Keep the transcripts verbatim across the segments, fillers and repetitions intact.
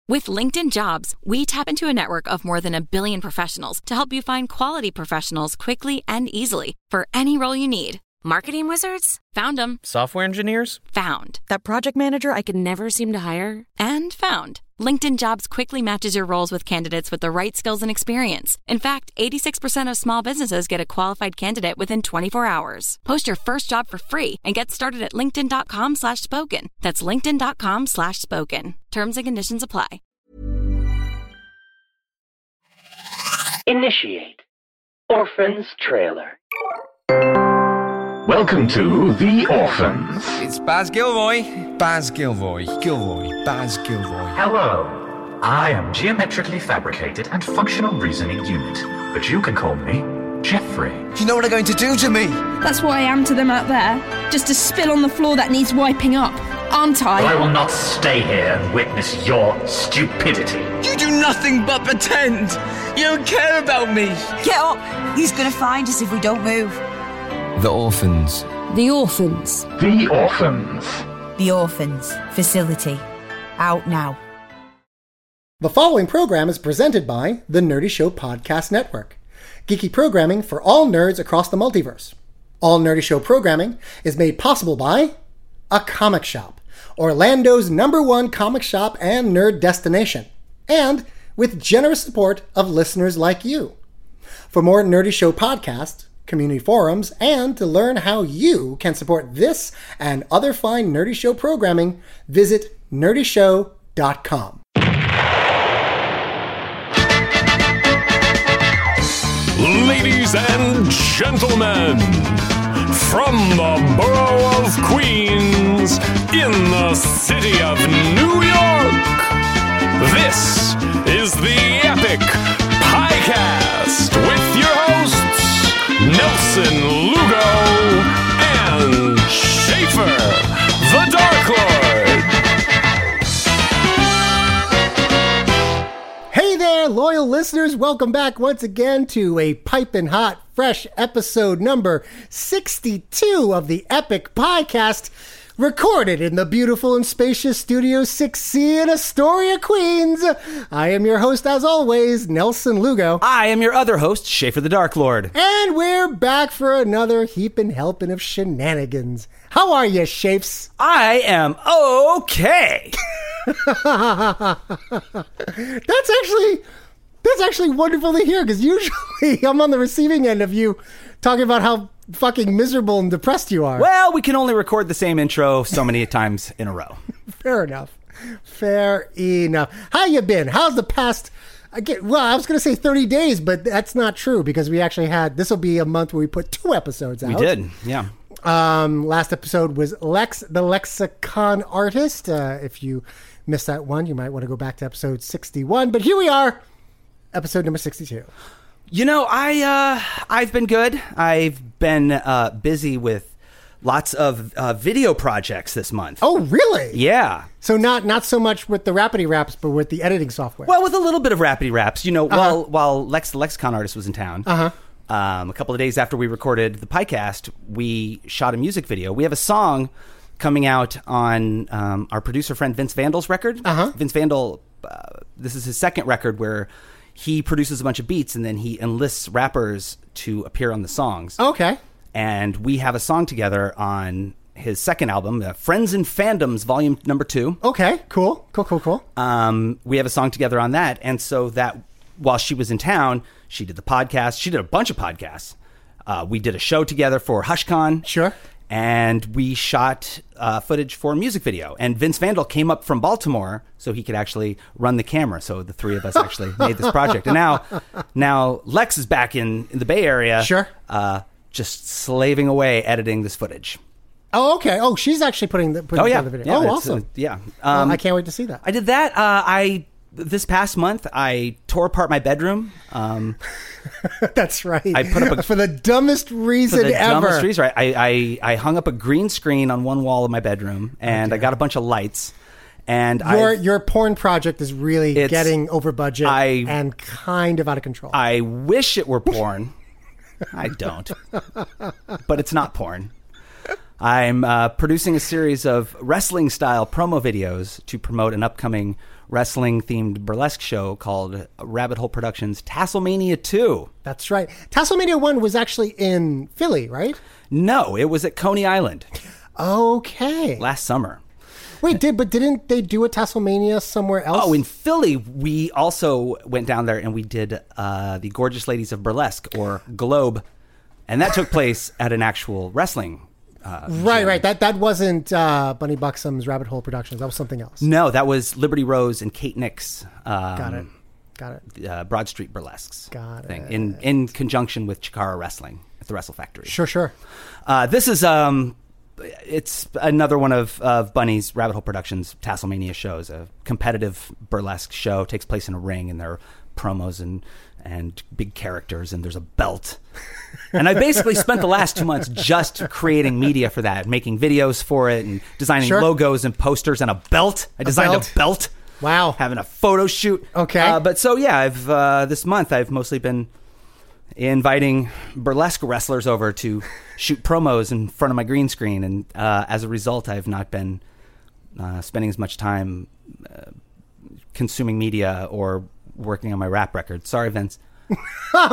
With LinkedIn Jobs, we tap into a network of more than a billion professionals to help you find quality professionals quickly and easily for any role you need. Marketing wizards? Found them. Software engineers? Found. That project manager I could never seem to hire? And found. LinkedIn Jobs quickly matches your roles with candidates with the right skills and experience. In fact, eighty-six percent of small businesses get a qualified candidate within twenty-four hours. Post your first job for free and get started at linkedin.com slash spoken. That's linkedin.com slash spoken. Terms and conditions apply. Initiate. Orphans Trailer. Welcome to The Orphans. It's Baz Gilroy. Baz Gilroy. Gilroy. Baz Gilroy. Hello. I am Geometrically Fabricated and Functional Reasoning Unit, but you can call me Jeffrey. You know what they're going to do to me? That's what I am to them out there. Just a spill on the floor that needs wiping up, aren't I? But I will not stay here and witness your stupidity. You do nothing but pretend. You don't care about me. Get up. He's going to find us if we don't move. The Orphans. The Orphans. The Orphans. The Orphans. Facility. Out now. The following program is presented by the Nerdy Show Podcast Network. Geeky programming for all nerds across the multiverse. All Nerdy Show programming is made possible by A Comic Shop, Orlando's number one comic shop and nerd destination, and with generous support of listeners like you. For more Nerdy Show podcasts, community forums, and to learn how you can support this and other fine Nerdy Show programming, visit nerdy show dot com. Ladies and gentlemen, from the borough of Queens, in the city of New York, this is the Epic Podcast with your hosts, Nelson Lugo and Schaefer, the Dark Lord. Hey there, loyal listeners. Welcome back once again to a piping hot, fresh episode number sixty-two of the Epic Podcast, recorded in the beautiful and spacious Studio six C in Astoria, Queens. I am your host, as always, Nelson Lugo. I am your other host, Schaefer the Dark Lord. And we're back for another heaping helping of shenanigans. How are you, Shapes? I am okay. That's actually... That's actually wonderful to hear, because usually I'm on the receiving end of you talking about how fucking miserable and depressed you are. Well, we can only record the same intro so many times in a row. Fair enough. Fair enough. How you been? How's the past... Again, well, I was going to say thirty days, but that's not true, because we actually had... This will be a month where we put two episodes out. We did, yeah. Um, last episode was Lex, the Lexicon Artist. Uh, if you missed that one, you might want to go back to episode sixty-one. But here we are. Episode number sixty-two. You know, I, uh, I've been good. I've been uh, busy with lots of uh, video projects this month. Oh, really? Yeah. So not not so much with the Rapidy Raps, but with the editing software. Well, with a little bit of Rapidy Raps. You know, uh-huh. while while Lex the Lexicon Artist was in town, uh-huh. um, a couple of days after we recorded the podcast, we shot a music video. We have a song coming out on um, our producer friend Vince Vandal's record. Uh-huh. Vince Vandal, uh, this is his second record where he produces a bunch of beats and then he enlists rappers to appear on the songs. Okay. And we have a song together on his second album, uh, Friends and Fandoms, volume number two. Okay, cool. Cool, cool, cool. Um, we have a song together on that. And so that while she was in town, she did the podcast. She did a bunch of podcasts. Uh, we did a show together for HushCon. Sure. And we shot uh, footage for a music video. And Vince Vandal came up from Baltimore so he could actually run the camera. So the three of us actually made this project. And now now Lex is back in, in the Bay Area. Sure. Uh, just slaving away editing this footage. Oh, okay. Oh, she's actually putting the, putting oh, yeah. the video. Yeah, oh, awesome. awesome. Uh, yeah. Um, well, I can't wait to see that. I did that. Uh, I... This past month, I tore apart my bedroom. Um, That's right. I put up a, for the dumbest reason for the ever. Dumbest reason, right? I, I I hung up a green screen on one wall of my bedroom, and okay. I got a bunch of lights. And your I've, your porn project is really getting over budget I, and kind of out of control. I wish it were porn. I don't, but it's not porn. I'm uh, producing a series of wrestling-style promo videos to promote an upcoming wrestling-themed burlesque show called Rabbit Hole Productions Tasselmania two. That's right. Tasselmania one was actually in Philly, right? No, it was at Coney Island. Okay. Last summer. Wait, did but didn't they do a Tasselmania somewhere else? Oh, in Philly, we also went down there and we did uh, the Gorgeous Ladies of Burlesque, or Globe, and that took place at an actual wrestling. Uh, right, gym. right. That that wasn't uh, Bunny Buxom's Rabbit Hole Productions. That was something else. No, that was Liberty Rose and Kate Nix. Um, Got it. Got it. Uh, Broad Street Burlesques. Got thing, it. In in conjunction with Chikara Wrestling at the Wrestle Factory. Sure, sure. Uh, this is um, it's another one of, of Bunny's Rabbit Hole Productions Tasselmania shows. A competitive burlesque show, takes place in a ring, and there are promos and and big characters, and there's a belt. And I basically spent the last two months just creating media for that, making videos for it, and designing Sure. logos and posters and a belt. I designed belt? a belt. Wow. Having a photo shoot. Okay. Uh, but so, yeah, I've uh, this month I've mostly been inviting burlesque wrestlers over to shoot promos in front of my green screen. And uh, as a result, I've not been uh, spending as much time uh, consuming media or working on my rap record. Sorry, Vince. What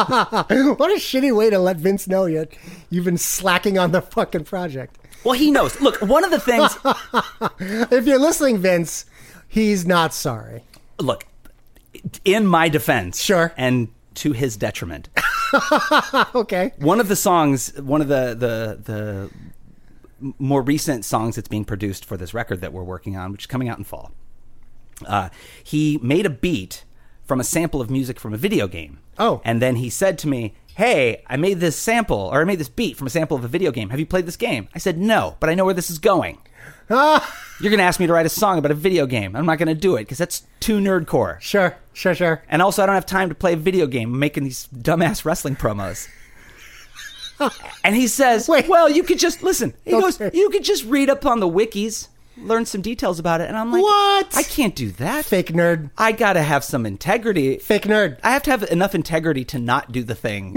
a shitty way to let Vince know you, you've been slacking on the fucking project. Well, he knows. Look, one of the things... If you're listening, Vince, he's not sorry. Look, in my defense, Sure. and to his detriment, Okay. one of the songs, one of the, the the more recent songs that's being produced for this record that we're working on, which is coming out in fall, uh, he made a beat from a sample of music from a video game. Oh. And then he said to me, hey, I made this sample, or I made this beat from a sample of a video game. Have you played this game? I said, no, but I know where this is going. You're going to ask me to write a song about a video game. I'm not going to do it because that's too nerdcore. Sure, sure, sure. And also, I don't have time to play a video game. I'm making these dumbass wrestling promos. And he says, Wait. well, you could just, listen, he Okay. goes, you could just read up on the wikis, learn some details about it. And I'm like, What? I can't do that. Fake nerd. I got to have some integrity. Fake nerd. I have to have enough integrity to not do the thing,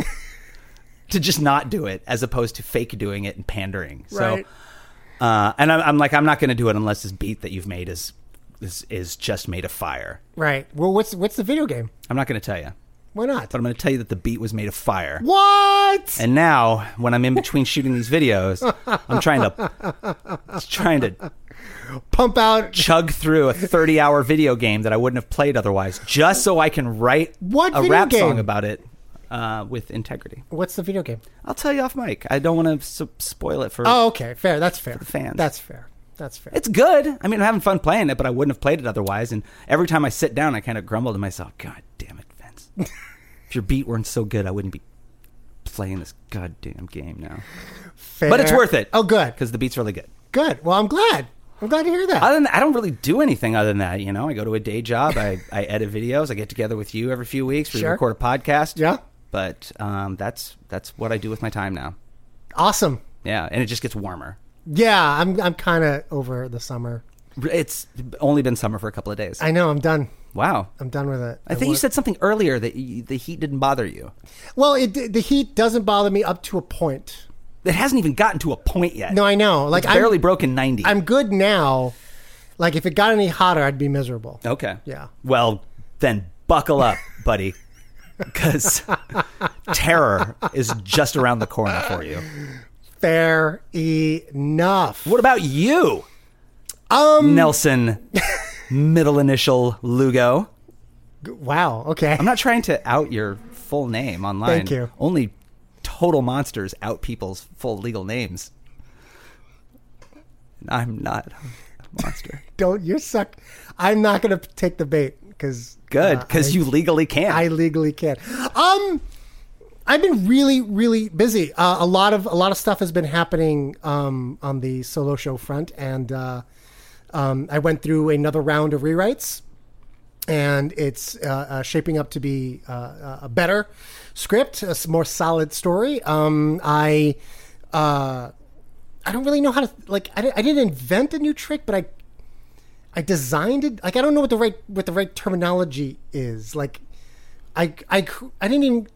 to just not do it, as opposed to fake doing it and pandering. Right. So, uh, and I'm, I'm like, I'm not going to do it unless this beat that you've made is, is is just made of fire. Right. Well, what's what's the video game? I'm not going to tell you, Why not? but I'm going to tell you that the beat was made of fire. What? And now, when I'm in between shooting these videos, I'm trying to trying to Pump out. chug through a thirty-hour video game that I wouldn't have played otherwise, just so I can write What a video rap game? song about it uh, with integrity. What's the video game? I'll tell you off mic. I don't want to su- spoil it for. Oh, okay. Fair. That's fair. the fans. That's fair. That's fair. It's good. I mean, I'm having fun playing it, but I wouldn't have played it otherwise. And every time I sit down, I kind of grumble to myself, God damn it, Vince. If your beat weren't so good, I wouldn't be playing this goddamn game now. fair. But it's worth it. Oh, good. Because the beat's really good. Good. Well, I'm glad. I'm glad to hear that. Other than that, I don't really do anything other than that. You know, I go to a day job. I, I edit videos. I get together with you every few weeks. We Sure. record a podcast. Yeah. But um, that's that's what I do with my time now. Awesome. Yeah, and it just gets warmer. Yeah, I'm I'm kind of over the summer. It's only been summer for a couple of days. I know. I'm done. Wow. I'm done with it. I think you said something earlier that you, the heat didn't bother you. Well, it, the heat doesn't bother me up to a point. It hasn't even gotten to a point yet. No, I know. Like It's barely I'm, broken ninety. I'm good now. Like if it got any hotter, I'd be miserable. Okay. Yeah. Well, then buckle up, buddy, because terror is just around the corner for you. Fair enough. What about you, Um. Nelson? Middle initial Lugo. Wow. Okay. I'm not trying to out your full name online. Thank you. Only total monsters out people's full legal names. I'm not a monster. Don't you suck? I'm not gonna take the bait because Good, because you legally can. I legally can. Um, I've been really, really busy. Uh, a lot of a lot of stuff has been happening um, on the solo show front, and uh, um, I went through another round of rewrites, and it's uh, uh, shaping up to be uh, a better script, a s- more solid story. Um, I uh, I don't really know how to like. I, di- I didn't invent a new trick, but I I designed it. Like I don't know what the right what the right terminology is. Like I I cr- I didn't even.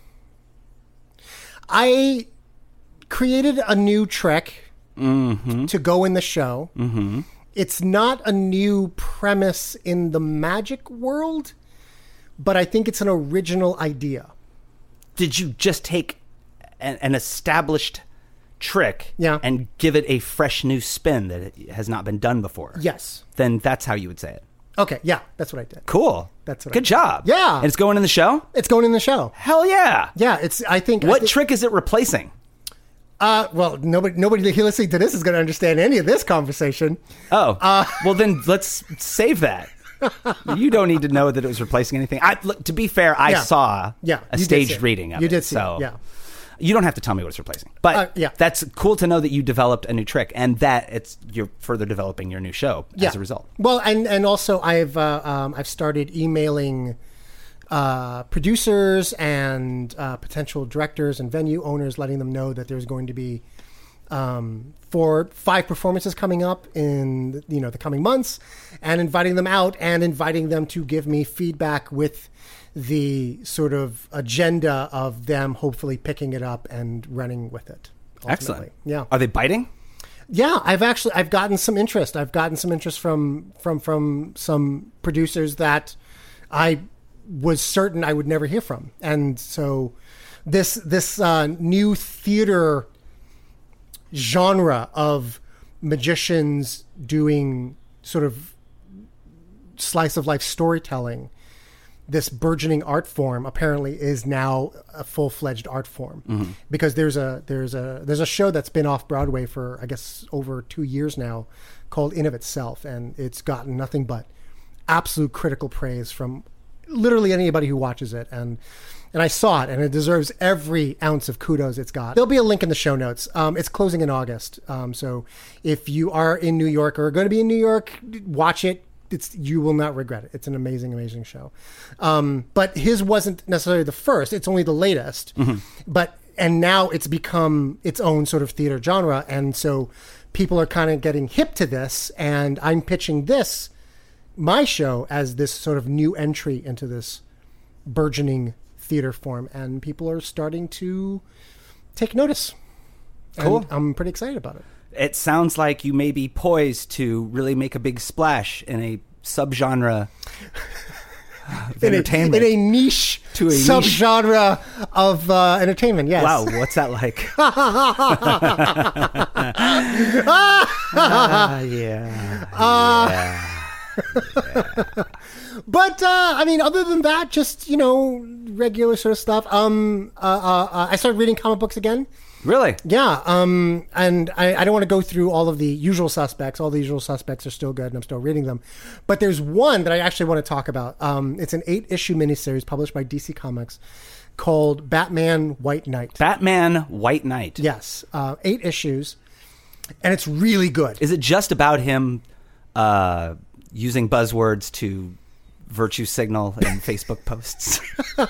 I created a new trick Mm-hmm. to go in the show. Mm-hmm. it's not a new premise in the magic world, but I think it's an original idea. Did you just take an, an established trick yeah. and give it a fresh new spin that it has not been done before? Yes. Then that's how you would say it. Okay, yeah, that's what I did. Cool. That's what Good I did. job. Yeah. And it's going in the show? It's going in the show. Hell yeah. Yeah, it's, I think... What I think, trick is it replacing? Uh, well, nobody nobody listening to this is going to understand any of this conversation. Oh. Uh, well, then let's save that. You don't need to know that it was replacing anything. I, look, to be fair, I yeah. saw yeah, a you staged reading of you it. You did see so it, yeah. You don't have to tell me what it's replacing. But uh, yeah. that's cool to know that you developed a new trick and that it's you're further developing your new show yeah. as a result. Well, and, and also I've uh, um, I've started emailing uh, producers and uh, potential directors and venue owners, letting them know that there's going to be um, four, five performances coming up in you know the coming months, and inviting them out and inviting them to give me feedback with the sort of agenda of them hopefully picking it up and running with it. Ultimately. Excellent. Yeah. Are they biting? Yeah, I've actually I've gotten some interest. I've gotten some interest from from from some producers that I was certain I would never hear from, and so this this uh, new theater genre of magicians doing sort of slice of life storytelling, this burgeoning art form apparently is now a full-fledged art form mm-hmm. because there's a there's a there's a show that's been off Broadway for I guess over two years now called In of Itself, and it's gotten nothing but absolute critical praise from literally anybody who watches it, and and I saw it, and it deserves every ounce of kudos it's got. There'll be a link in the show notes. Um, it's closing in August, um, so if you are in New York or are going to be in New York, watch it. It's you will not regret it. It's an amazing, amazing show. Um, but his wasn't necessarily the first. It's only the latest. Mm-hmm. But and now it's become its own sort of theater genre, and so people are kind of getting hip to this. And I'm pitching this, my show, as this sort of new entry into this burgeoning theater form, and people are starting to take notice. Cool. And I'm pretty excited about it. It sounds like you may be poised to really make a big splash in a subgenre of in entertainment. A, in a niche to a subgenre niche. of uh, entertainment, yes. Wow, what's that like? uh, yeah. Uh, yeah. yeah. But, uh, I mean, other than that, just, you know, regular sort of stuff. Um, uh, uh, uh, I started reading comic books again. Really? Yeah. Um, and I, I don't want to go through all of the usual suspects. All the usual suspects are still good, and I'm still reading them. But there's one that I actually want to talk about. Um, it's an eight-issue miniseries published by D C Comics called Batman White Knight. Batman White Knight. Yes. Uh, eight issues. And it's really good. Is it just about him uh, using buzzwords to virtue signal in Facebook posts?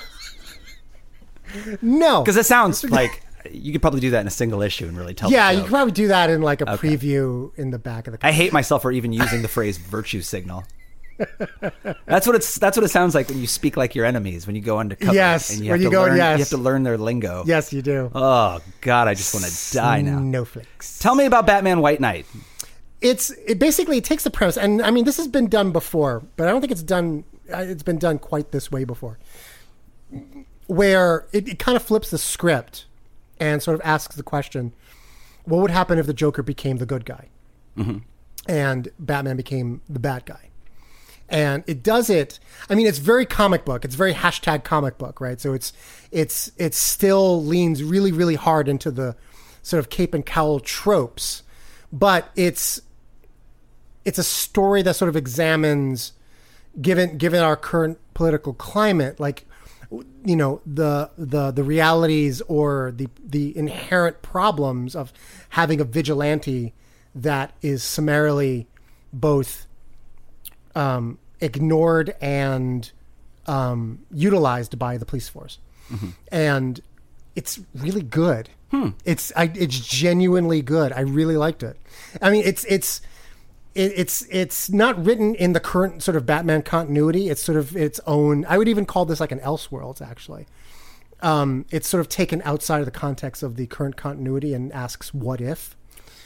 No. Because it sounds like... You could probably do that in a single issue and really tell. Yeah, the you could probably do that in like a okay. preview in the back of the comic. I hate myself for even using the phrase virtue signal. That's what it's. That's what it sounds like when you speak like your enemies. When you go undercover, yes, and you when have you to go, learn, yes, you have to learn their lingo. Yes, you do. Oh God, I just want to die now. Snowflakes. Tell me about Batman White Knight. It's it basically it takes the premise, and I mean this has been done before, but I don't think it's done. It's been done quite this way before, where it, it kind of flips the script and sort of asks the question, what would happen if the Joker became the good guy? Mm-hmm. And Batman became the bad guy? And it does it, I mean, it's very comic book. It's very hashtag comic book, right? So it's, it's, it still leans really, really hard into the sort of cape and cowl tropes, but it's, it's a story that sort of examines, given, given our current political climate, like, you know, the the the realities or the the inherent problems of having a vigilante that is summarily both um, ignored and um, utilized by the police force. Mm-hmm. And it's really good. Hmm. It's I, it's genuinely good. I really liked it. I mean, it's it's it, it's it's not written in the current sort of Batman continuity. It's sort of its own. I would even call this like an Elseworlds, actually. Um, it's sort of taken outside of the context of the current continuity and asks, "What if?"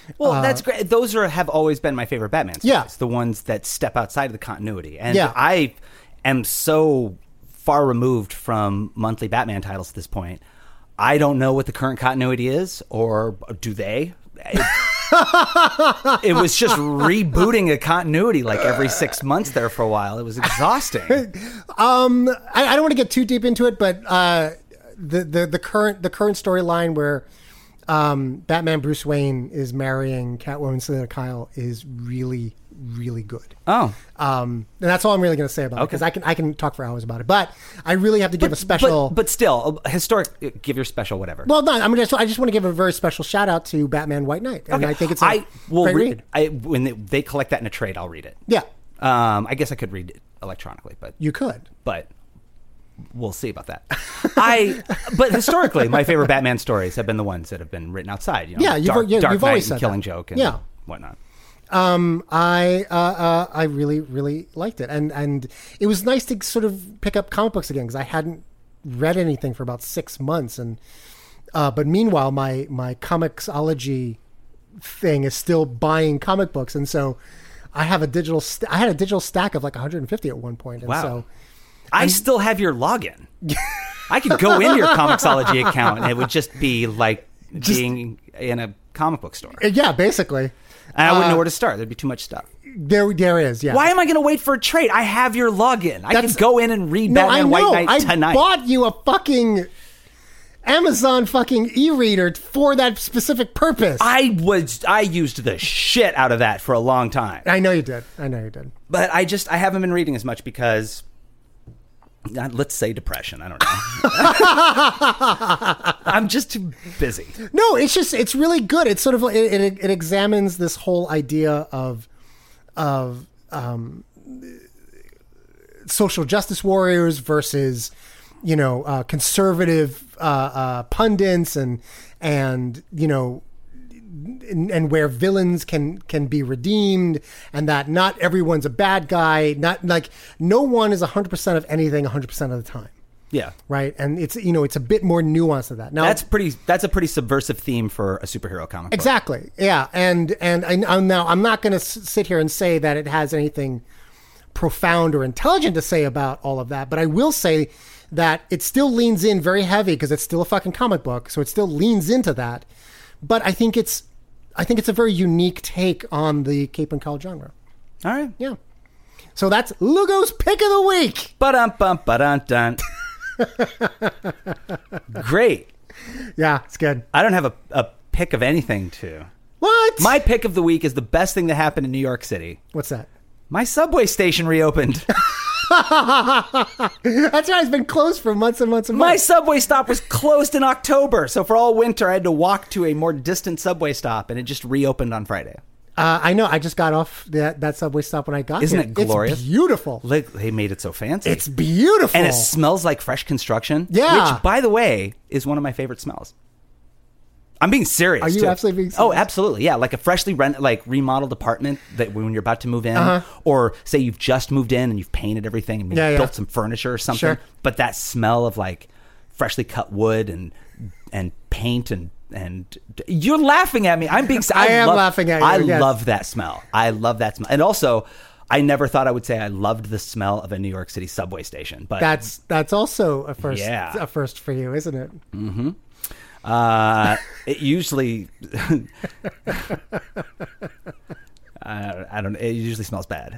Well, Uh, that's great. Those are have always been my favorite Batman stories. Yeah. The ones that step outside of the continuity. And Yeah. I am so far removed from monthly Batman titles at this point. I don't know what the current continuity is, or do they? It, it was just rebooting a continuity like every six months there for a while. It was exhausting. um, I, I don't want to get too deep into it, but uh, the, the the current the current storyline where um, Batman Bruce Wayne is marrying Catwoman Selina Kyle is really really good. Oh, um, and that's all I'm really going to say about it, because I can I can talk for hours about it, but I really have to give but, a special. but, but still, historic. Give your special whatever. Well, no, I'm just I just want to give a very special shout out to Batman White Knight, and Okay. I think it's a I will great read. read. I when they, they collect that in a trade, I'll read it. Yeah, Um, I guess I could read it electronically, but you could. but we'll see about that. I but historically, my favorite Batman stories have been the ones that have been written outside. You know, Yeah, you've- Dark, yeah, Dark you've Knight always and said Killing that. Joke and Yeah. whatnot. Um, I uh, uh, I really really liked it, and and it was nice to sort of pick up comic books again, because I hadn't read anything for about six months, and uh, but meanwhile my my comicsology thing is still buying comic books, and so I have a digital st- I had a digital stack of like one hundred fifty at one point, and Wow. so I still have your login. I could go into your Comixology account and it would just be like being in a comic book store. yeah, basically. And I wouldn't know Uh, where to start. There'd be too much stuff. There, there is. Yeah. Why am I going to wait for a trade? I have your login. I That's- can go in and read No, Batman I know. White Knight I tonight. bought you a fucking Amazon fucking e-reader for that specific purpose. I was I used the shit out of that for a long time. I know you did. I know you did. But I just I haven't been reading as much because uh, let's say depression. I don't know. I'm just too busy. No, it's just it's really good. It's sort of it, it, it examines this whole idea of of um, social justice warriors versus you know uh, conservative uh, uh, pundits and and you know. And, and where villains can can be redeemed, and that not everyone's a bad guy. Not like no one is one hundred percent of anything one hundred percent of the time. Yeah. Right. And it's, you know, it's a bit more nuanced than that. Now That's pretty that's a pretty subversive theme for a superhero comic book. exactly. Yeah. And, and I, I'm now, I'm not going to sit here and say that it has anything profound or intelligent to say about all of that, but I will say that it still leans in very heavy because it's still a fucking comic book. So it still leans into that. But I think it's, I think it's a very unique take on the cape and cowl genre. All right. Yeah. So that's Lugo's pick of the week. Ba-dum bum ba-dun dun. Great. Yeah, it's good. I don't have a, a pick of anything to. What? My pick of the week is the best thing that happened in New York City. What's that? My subway station reopened. That's right. It's been closed for months and months and My months. subway stop was closed in October, so for all winter I had to walk to a more distant subway stop, and it just reopened on Friday. Uh, I know. I just got off that, that subway stop when I got Isn't here. it glorious? It's beautiful. Like, they made it so fancy. It's beautiful. And it smells like fresh construction. Yeah. Which, by the way, is one of my favorite smells. I'm being serious. Are you too. absolutely being Oh, serious? absolutely. Yeah, like a freshly rent, like remodeled apartment that when you're about to move in, Uh-huh. or say you've just moved in and you've painted everything and maybe Yeah, yeah. built some furniture or something. Sure. But that smell of like freshly cut wood and and paint and and you're laughing at me. I'm being. I am love, laughing at you, I yes. love that smell. I love that smell, and also. I never thought I would say I loved the smell of a New York City subway station, but That's that's also a first. Yeah. A first for you, isn't it? Mm-hmm. Uh, it usually, I, I don't. It usually smells bad.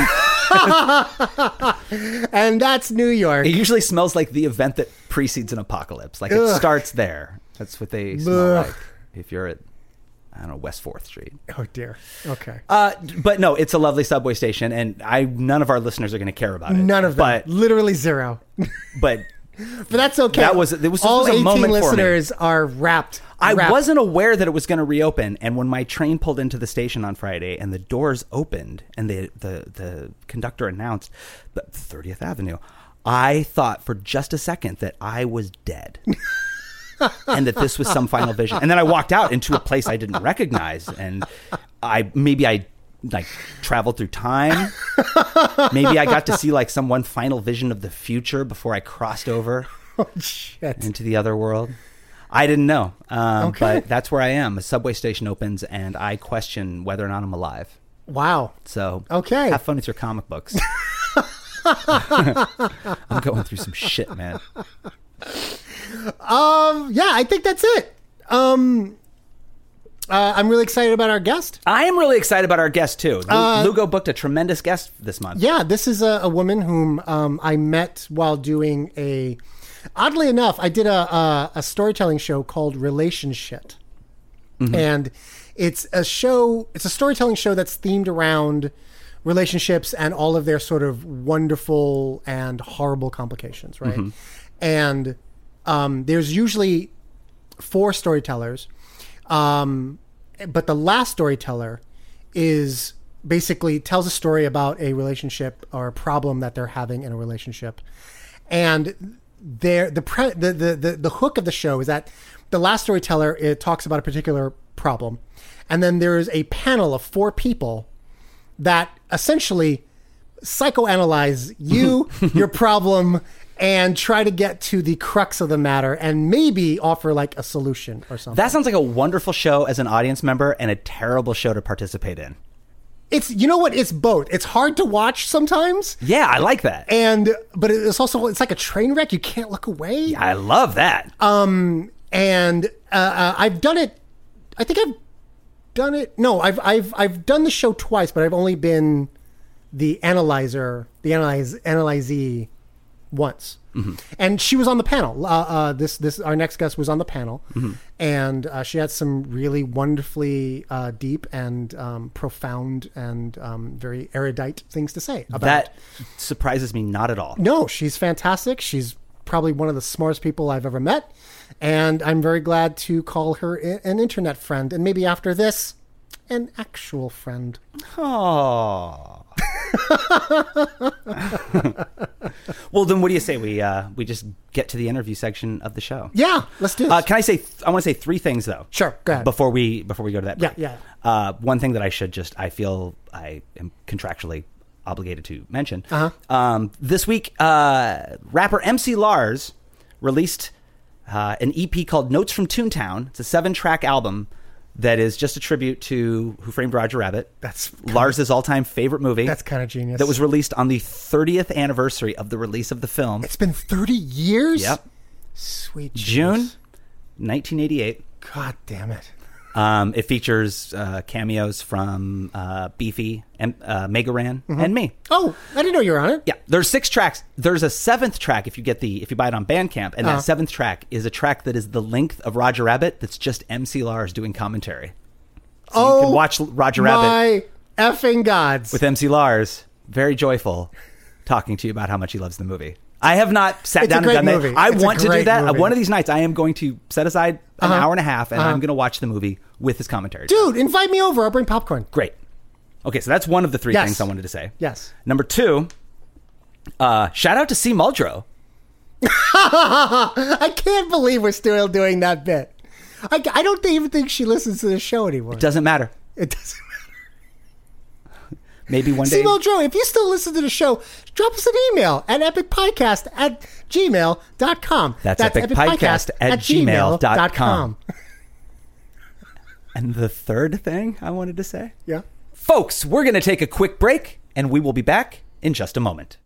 And that's New York. It usually smells like the event that precedes an apocalypse. Like it Ugh. starts there. That's what they smell Ugh. like. If you're at, I don't know, West Fourth Street. Oh dear. Okay. Uh, but no, it's a lovely subway station, and I none of our listeners are going to care about it. None of them. But Literally zero. but But that's okay. That was- it was- all this was a eighteen moment for me. listeners are wrapped. I wrapped. wasn't aware that it was going to reopen, and when my train pulled into the station on Friday and the doors opened and the the, the conductor announced the thirtieth Avenue, I thought for just a second that I was dead. And that this was some final vision. And then I walked out into a place I didn't recognize, and I maybe I like traveled through time. Maybe I got to see like some one final vision of the future before I crossed over Oh shit. into the other world. I didn't know. Um, Okay. But that's where I am. A subway station opens, and I question whether or not I'm alive. Wow. So Okay. have fun with your comic books. I'm going through some shit, man. Um, yeah, I think that's it. Um, uh, I'm really excited about our guest. I am really excited about our guest, too. Lu- Uh, Lugo booked a tremendous guest this month. Yeah, this is a, a woman whom um, I met while doing a. Oddly enough, I did a a, a storytelling show called Relationship, Mm-hmm. and it's a show. It's a storytelling show that's themed around relationships and all of their sort of wonderful and horrible complications, right? Mm-hmm. And um, there's usually four storytellers, um, but the last storyteller is basically tells a story about a relationship or a problem that they're having in a relationship, and there the, pre- the the the the hook of the show is that the last storyteller it talks about a particular problem, and then there is a panel of four people that essentially psychoanalyze you, your problem, and try to get to the crux of the matter and maybe offer like a solution or something. That sounds like a wonderful show as an audience member and a terrible show to participate in. It's, you know what? It's both. It's hard to watch sometimes. Yeah, I like that. And, but it's also, it's like a train wreck. You can't look away. I love that. Um, and, uh, uh, I've done it. I think I've done it. No, I've, I've, I've done the show twice, but I've only been the analyzer, the analyze, analyzee once. Mm-hmm. And she was on the panel. Uh, uh, this, this, our next guest was on the panel, mm-hmm. and uh, she had some really wonderfully uh, deep and um, profound and um, very erudite things to say about that. Surprises me not at all. No, she's fantastic. She's probably one of the smartest people I've ever met, and I'm very glad to call her an internet friend, and maybe after this, an actual friend. Oh. Well, then what do you say we uh, we just get to the interview section of the show? Yeah, let's do this. Uh, can I say? Th- I want to say three things though. Sure, go ahead. Before we before we go to that. Yeah, break. yeah. Uh, one thing that I should just I feel I am contractually obligated to mention. Uh-huh. Um, this week, uh, rapper M C Lars released uh, an E P called Notes from Toontown. It's a seven-track album that is just a tribute to Who Framed Roger Rabbit. That's Lars' all-time favorite movie. That's kind of genius. That was released on the thirtieth anniversary of the release of the film. It's been thirty years? Yep. Sweet June Jesus. nineteen eighty-eight. God damn it. Um, it features uh, cameos from uh, Beefy, and, uh, Mega Ran, Mm-hmm. and me. Oh, I didn't know you were on it. Yeah, there's six tracks. There's a seventh track if you get the if you buy it on Bandcamp, and Uh-huh. that seventh track is a track that is the length of Roger Rabbit. That's just M C Lars doing commentary. So oh, you can watch Roger Rabbit my effing gods with M C Lars, very joyful, talking to you about how much he loves the movie. I have not sat It's down a and great done movie. that. I It's a want to do great that. movie. One of these nights, I am going to set aside an Uh-huh. hour and a half, and Uh-huh. I'm going to watch the movie with his commentary. Dude, invite me over. I'll bring popcorn. Great. Okay, so that's one of the three Yes. things I wanted to say. Yes. Number two, uh, shout out to C. Muldrow. I can't believe we're still doing that bit. I, I don't even think she listens to the show anymore. It doesn't matter. It doesn't. Maybe one day. Simo Joe, if you still listen to the show, drop us an email at epicpodcast at gmail dot com. That's epicpodcast at gmail dot com. And the third thing I wanted to say? Yeah. Folks, we're going to take a quick break, and we will be back in just a moment.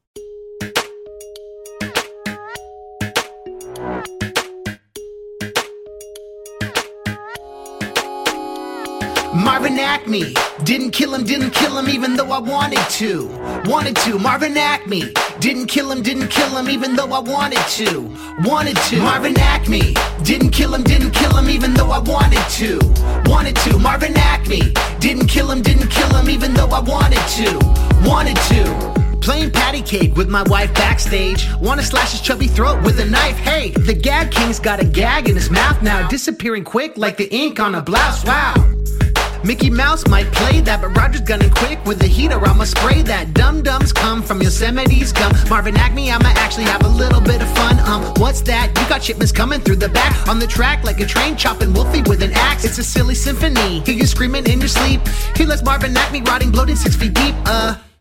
Marvin Acme, didn't kill him, didn't kill him even though I wanted to. Wanted to. Marvin Acme, didn't kill him, didn't kill him even though I wanted to. Wanted to. Marvin Acme, didn't kill him, didn't kill him even though I wanted to. Wanted to. Marvin Acme, didn't kill him, didn't kill him even though I wanted to. Wanted to. Playing patty cake with my wife backstage. Wanna slash his chubby throat with a knife. Hey, the gag king's got a gag in his mouth now, disappearing quick like the ink on a blouse. Wow. Mickey Mouse might play that, but Roger's gunning quick with the heater. I'ma spray that. Dum-dums come from Yosemite's gum. Marvin Acme, I'ma actually have a little bit of fun. Um, what's that? You got shipments coming through the back on the track like a train chopping Wolfie with an axe. It's a silly symphony. Hear you screaming in your sleep. He lets Marvin Acme rotting, bloated six feet deep. Uh.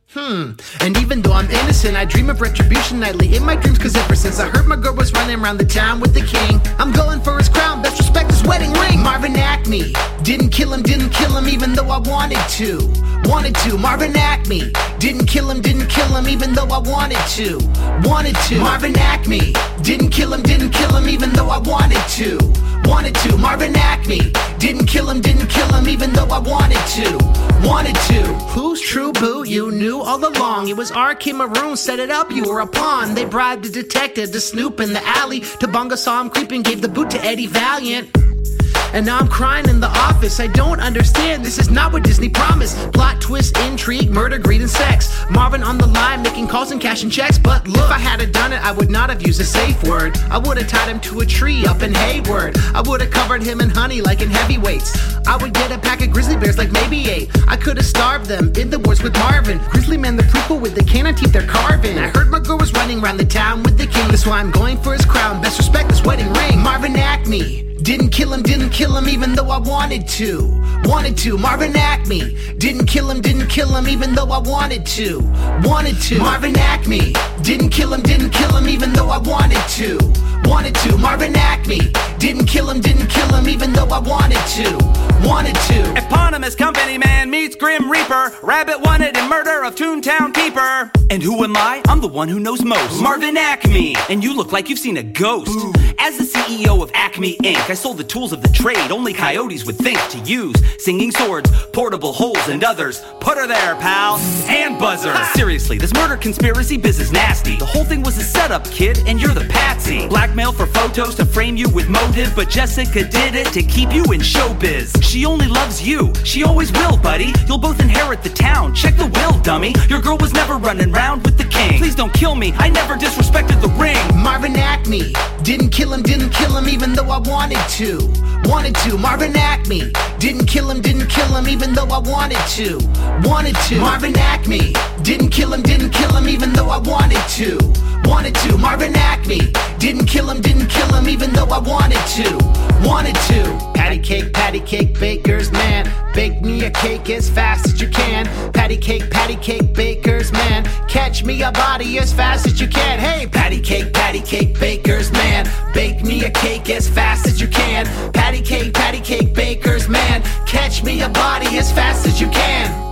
Hmm, and even though I'm innocent, I dream of retribution nightly in my dreams. Cause ever since I heard my girl was running around the town with the king, I'm going for his crown, best respect his wedding ring. Marvin Acme, didn't kill him, didn't kill him even though I wanted to. Wanted to, Marvin Acme, didn't kill him, didn't kill him even though I wanted to. Wanted to, Marvin Acme, didn't kill him, didn't kill him even though I wanted to. Wanted to, Marvin Acme, didn't kill him, didn't kill him even though I wanted to. Wanted to. Who's true, boo? You knew all along. It was R K Maroon, set it up, you were a pawn. They bribed a detective to snoop in the alley. Tabunga saw him creeping, gave the boot to Eddie Valiant. And now I'm crying in the office. I don't understand. This is not what Disney promised. Plot, twist, intrigue, murder, greed, and sex. Marvin on the line, making calls and cashing checks. But look, if I had done it, I would not have used a safe word. I would have tied him to a tree up in Hayward. I would have covered him in honey like in Heavyweights. I would get a pack of grizzly bears like maybe eight. I could have starved them in the woods with Marvin. Grizzly Man the prequel with the canine teeth they're carving. I heard my girl was running around the town with the king. That's why I'm going for his crown. Best respect his wedding ring. Marvin Acme, didn't kill him, didn't kill him even though I wanted to. Wanted to, Marvin Acme, didn't kill him, didn't kill him even though I wanted to. Wanted to, Marvin Acme, didn't kill him, didn't kill him even though I wanted to. Wanted to, Marvin Acme, didn't kill him, didn't kill him even though I wanted to. Wanted to. Eponymous company man meets Grim Reaper. Rabbit wanted in murder of Toontown Keeper. And who am I? I'm the one who knows most. Marvin Acme. And you look like you've seen a ghost. Ooh. As the C E O of Acme Incorporated, I sold the tools of the trade only coyotes would think to use. Singing swords, portable holes, and others. Put her there, pal. Hand buzzer. Ha! Seriously, this murder conspiracy biz is nasty. The whole thing was a setup, kid, and you're the patsy. Blackmail for photos to frame you with motive, but Jessica did it to keep you in showbiz. She only loves you. She always will, buddy. You'll both inherit the town. Check the will, dummy. Your girl was never running round with the king. Please don't kill me. I never disrespected the ring. Marvin Acme, didn't kill him, didn't kill him even though I wanted to. Wanted to, Marvin Acme, didn't kill him, didn't kill him even though I wanted to. Wanted to, Marvin Acme, didn't kill him, didn't kill him even though I wanted to. Wanted to, Marvin Acme, didn't kill him, didn't kill him even though I wanted to. Wanted to. Patty cake, patty cake, baker's man, bake me a cake as fast as you can. Patty cake, patty cake, baker's man, catch me a body as fast as you can. Hey, patty cake, patty cake, baker's man, bake me a cake as fast as you can. Patty cake, patty cake, baker's man, catch me a body as fast as you can.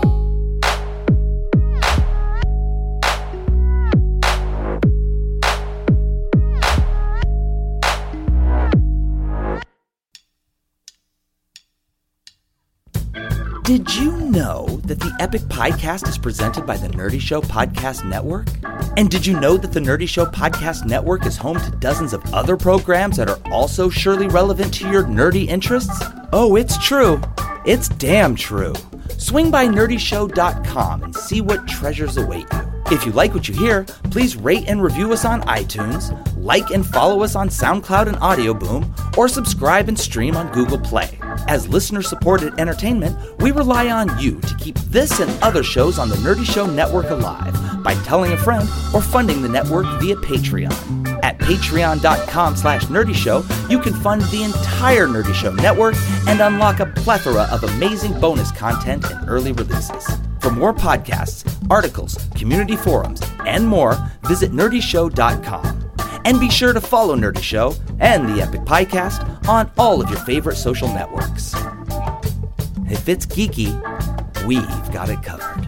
Did you know that the Epic Podcast is presented by the Nerdy Show Podcast Network? And did you know that the Nerdy Show Podcast Network is home to dozens of other programs that are also surely relevant to your nerdy interests? Oh, it's true. It's damn true. Swing by nerdy show dot com and see what treasures await you. If you like what you hear, please rate and review us on iTunes, like and follow us on SoundCloud and Audio Boom, or subscribe and stream on Google Play. As listener-supported entertainment, we rely on you to keep this and other shows on the Nerdy Show Network alive by telling a friend or funding the network via Patreon. At patreon.com slash nerdyshow, you can fund the entire Nerdy Show network and unlock a plethora of amazing bonus content and early releases. For more podcasts, articles, community forums, and more, visit nerdy show dot com. And be sure to follow Nerdy Show and the Epic Podcast on all of your favorite social networks. If it's geeky, we've got it covered.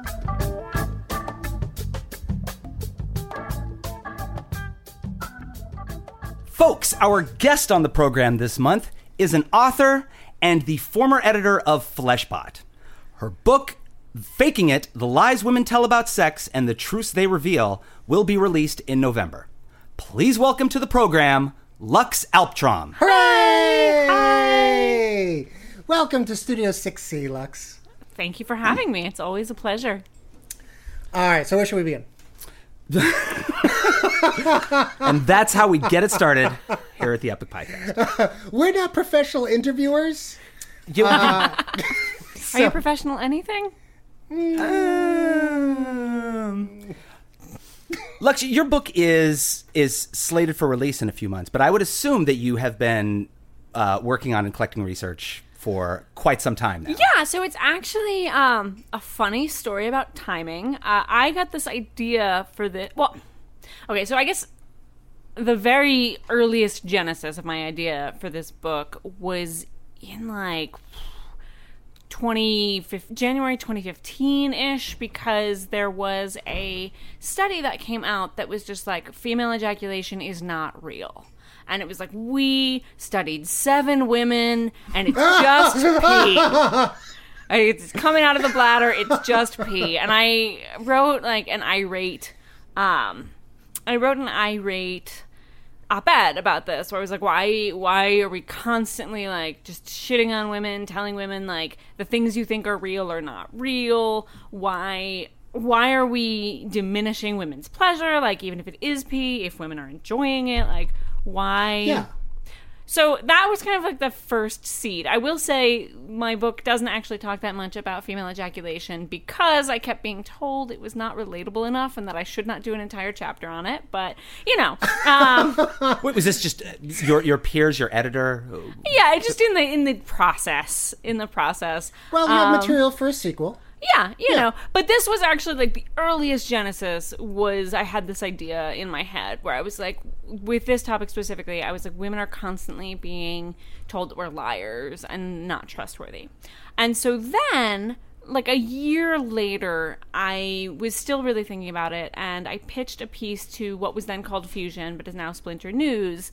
Folks, our guest on the program this month is an author and the former editor of Fleshbot. Her book, Faking It, The Lies Women Tell About Sex and the Truths They Reveal, will be released in November. Please welcome to the program, Lux Alptrom. Hooray! Hi! Welcome to Studio six C, Lux. Thank you for having me. It's always a pleasure. All right, so where should we begin? And that's how we get it started here at the Epic Podcast. We're not professional interviewers. You, uh, so. Are you professional anything? Um, Lux, your book is is slated for release in a few months, but I would assume that you have been uh, working on and collecting research for quite some time now. Yeah, so it's actually um, a funny story about timing. Uh, I got this idea for the well, okay, so I guess the very earliest genesis of my idea for this book was in like twenty January twenty fifteen-ish, because there was a study that came out that was just like, female ejaculation is not real. And it was like, we studied seven women, and it's just pee. It's coming out of the bladder, it's just pee. And I wrote like an irate, um, I wrote an irate op-ed about this, where I was like, why why are we constantly like just shitting on women, telling women like the things you think are real are not real? Why why are we diminishing women's pleasure? Like, even if it is pee, if women are enjoying it, like why? Yeah. So that was kind of like the first seed. I will say my book doesn't actually talk that much about female ejaculation, because I kept being told it was not relatable enough and that I should not do an entire chapter on it. But, you know. Um, Wait, was this just your your peers, your editor? Yeah, just in the in the process. In the process. Well, you have Um, material for a sequel. Yeah, you know, but this was actually like the earliest genesis. Was I had this idea in my head where I was like, with this topic specifically, I was like, women are constantly being told that we're liars and not trustworthy. And so then, like a year later, I was still really thinking about it, and I pitched a piece to what was then called Fusion, but is now Splinter News,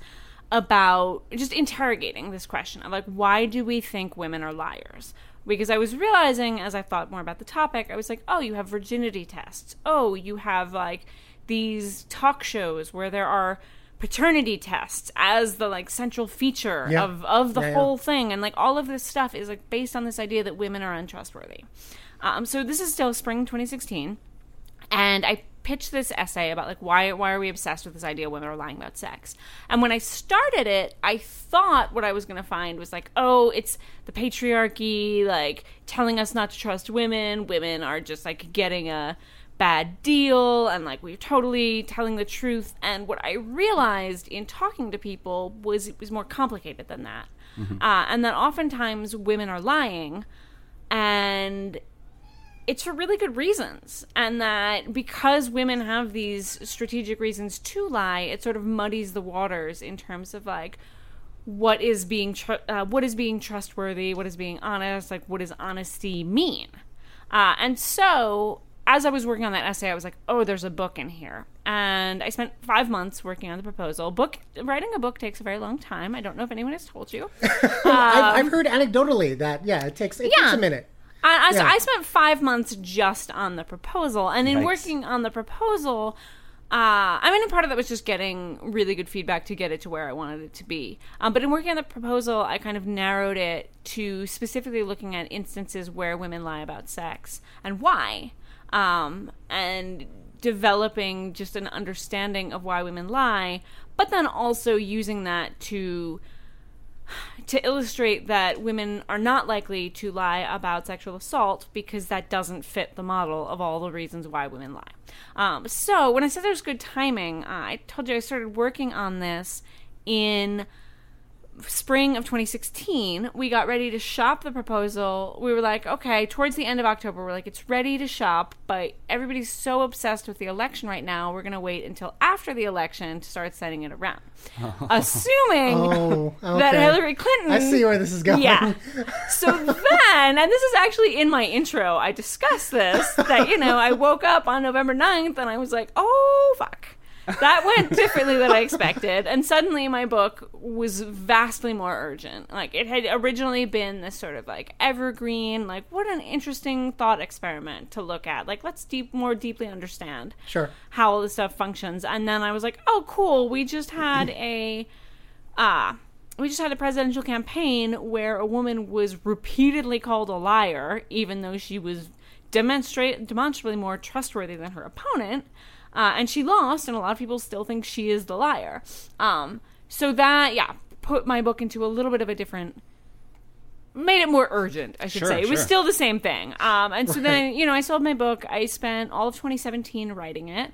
about just interrogating this question of like, why do we think women are liars? Because I was realizing, as I thought more about the topic, I was like, oh, you have virginity tests. Oh, you have, like, these talk shows where there are paternity tests as the, like, central feature yeah. of, of the yeah, whole yeah. thing. And, like, all of this stuff is, like, based on this idea that women are untrustworthy. Um, so this is still spring twenty sixteen. And I pitched this essay about, like, why why are we obsessed with this idea women are lying about sex? And when I started it, I thought what I was going to find was, like, oh, it's the patriarchy, like, telling us not to trust women. Women are just, like, getting a bad deal, and, like, we're totally telling the truth. And what I realized in talking to people was it was more complicated than that. Mm-hmm. Uh, and that oftentimes women are lying, and it's for really good reasons, and that because women have these strategic reasons to lie, it sort of muddies the waters in terms of like what is being tr- uh, what is being trustworthy, what is being honest, like what does honesty mean? Uh, and so as I was working on that essay, I was like, oh, there's a book in here. And I spent five months working on the proposal. Book writing a book takes a very long time. I don't know if anyone has told you. um, I've, I've heard anecdotally that yeah, it takes it yeah. takes a minute. I, I, Yeah. so I spent five months just on the proposal, and in Nice. working on the proposal, uh, I mean, a part of that was just getting really good feedback to get it to where I wanted it to be. Um, but in working on the proposal, I kind of narrowed it to specifically looking at instances where women lie about sex and why, um, and developing just an understanding of why women lie, but then also using that to to illustrate that women are not likely to lie about sexual assault because that doesn't fit the model of all the reasons why women lie. Um, so when I said there's good timing, uh, I told you I started working on this in spring of twenty sixteen. We got ready to shop the proposal. We were like, okay, towards the end of October, we're like, it's ready to shop, but everybody's so obsessed with the election right now, we're going to wait until after the election to start sending it around. Oh. Assuming oh, okay. that Hillary Clinton... I see where this is going. Yeah. So then, and this is actually in my intro, I discussed this, that, you know, I woke up on November ninth and I was like, oh, fuck. That went differently than I expected, and suddenly my book was vastly more urgent. Like, it had originally been this sort of, like, evergreen, like, what an interesting thought experiment to look at. Like, let's deep more deeply understand sure. how all this stuff functions. And then I was like, oh, cool, we just had a, uh, we just had a presidential campaign where a woman was repeatedly called a liar, even though she was demonstrate demonstrably more trustworthy than her opponent. Uh, and she lost, and a lot of people still think she is the liar. Um, so that, yeah, put my book into a little bit of a different... Made it more urgent, I should sure, say. It sure. was still the same thing. Um, and so Right. then, you know, I sold my book. I spent all of twenty seventeen writing it.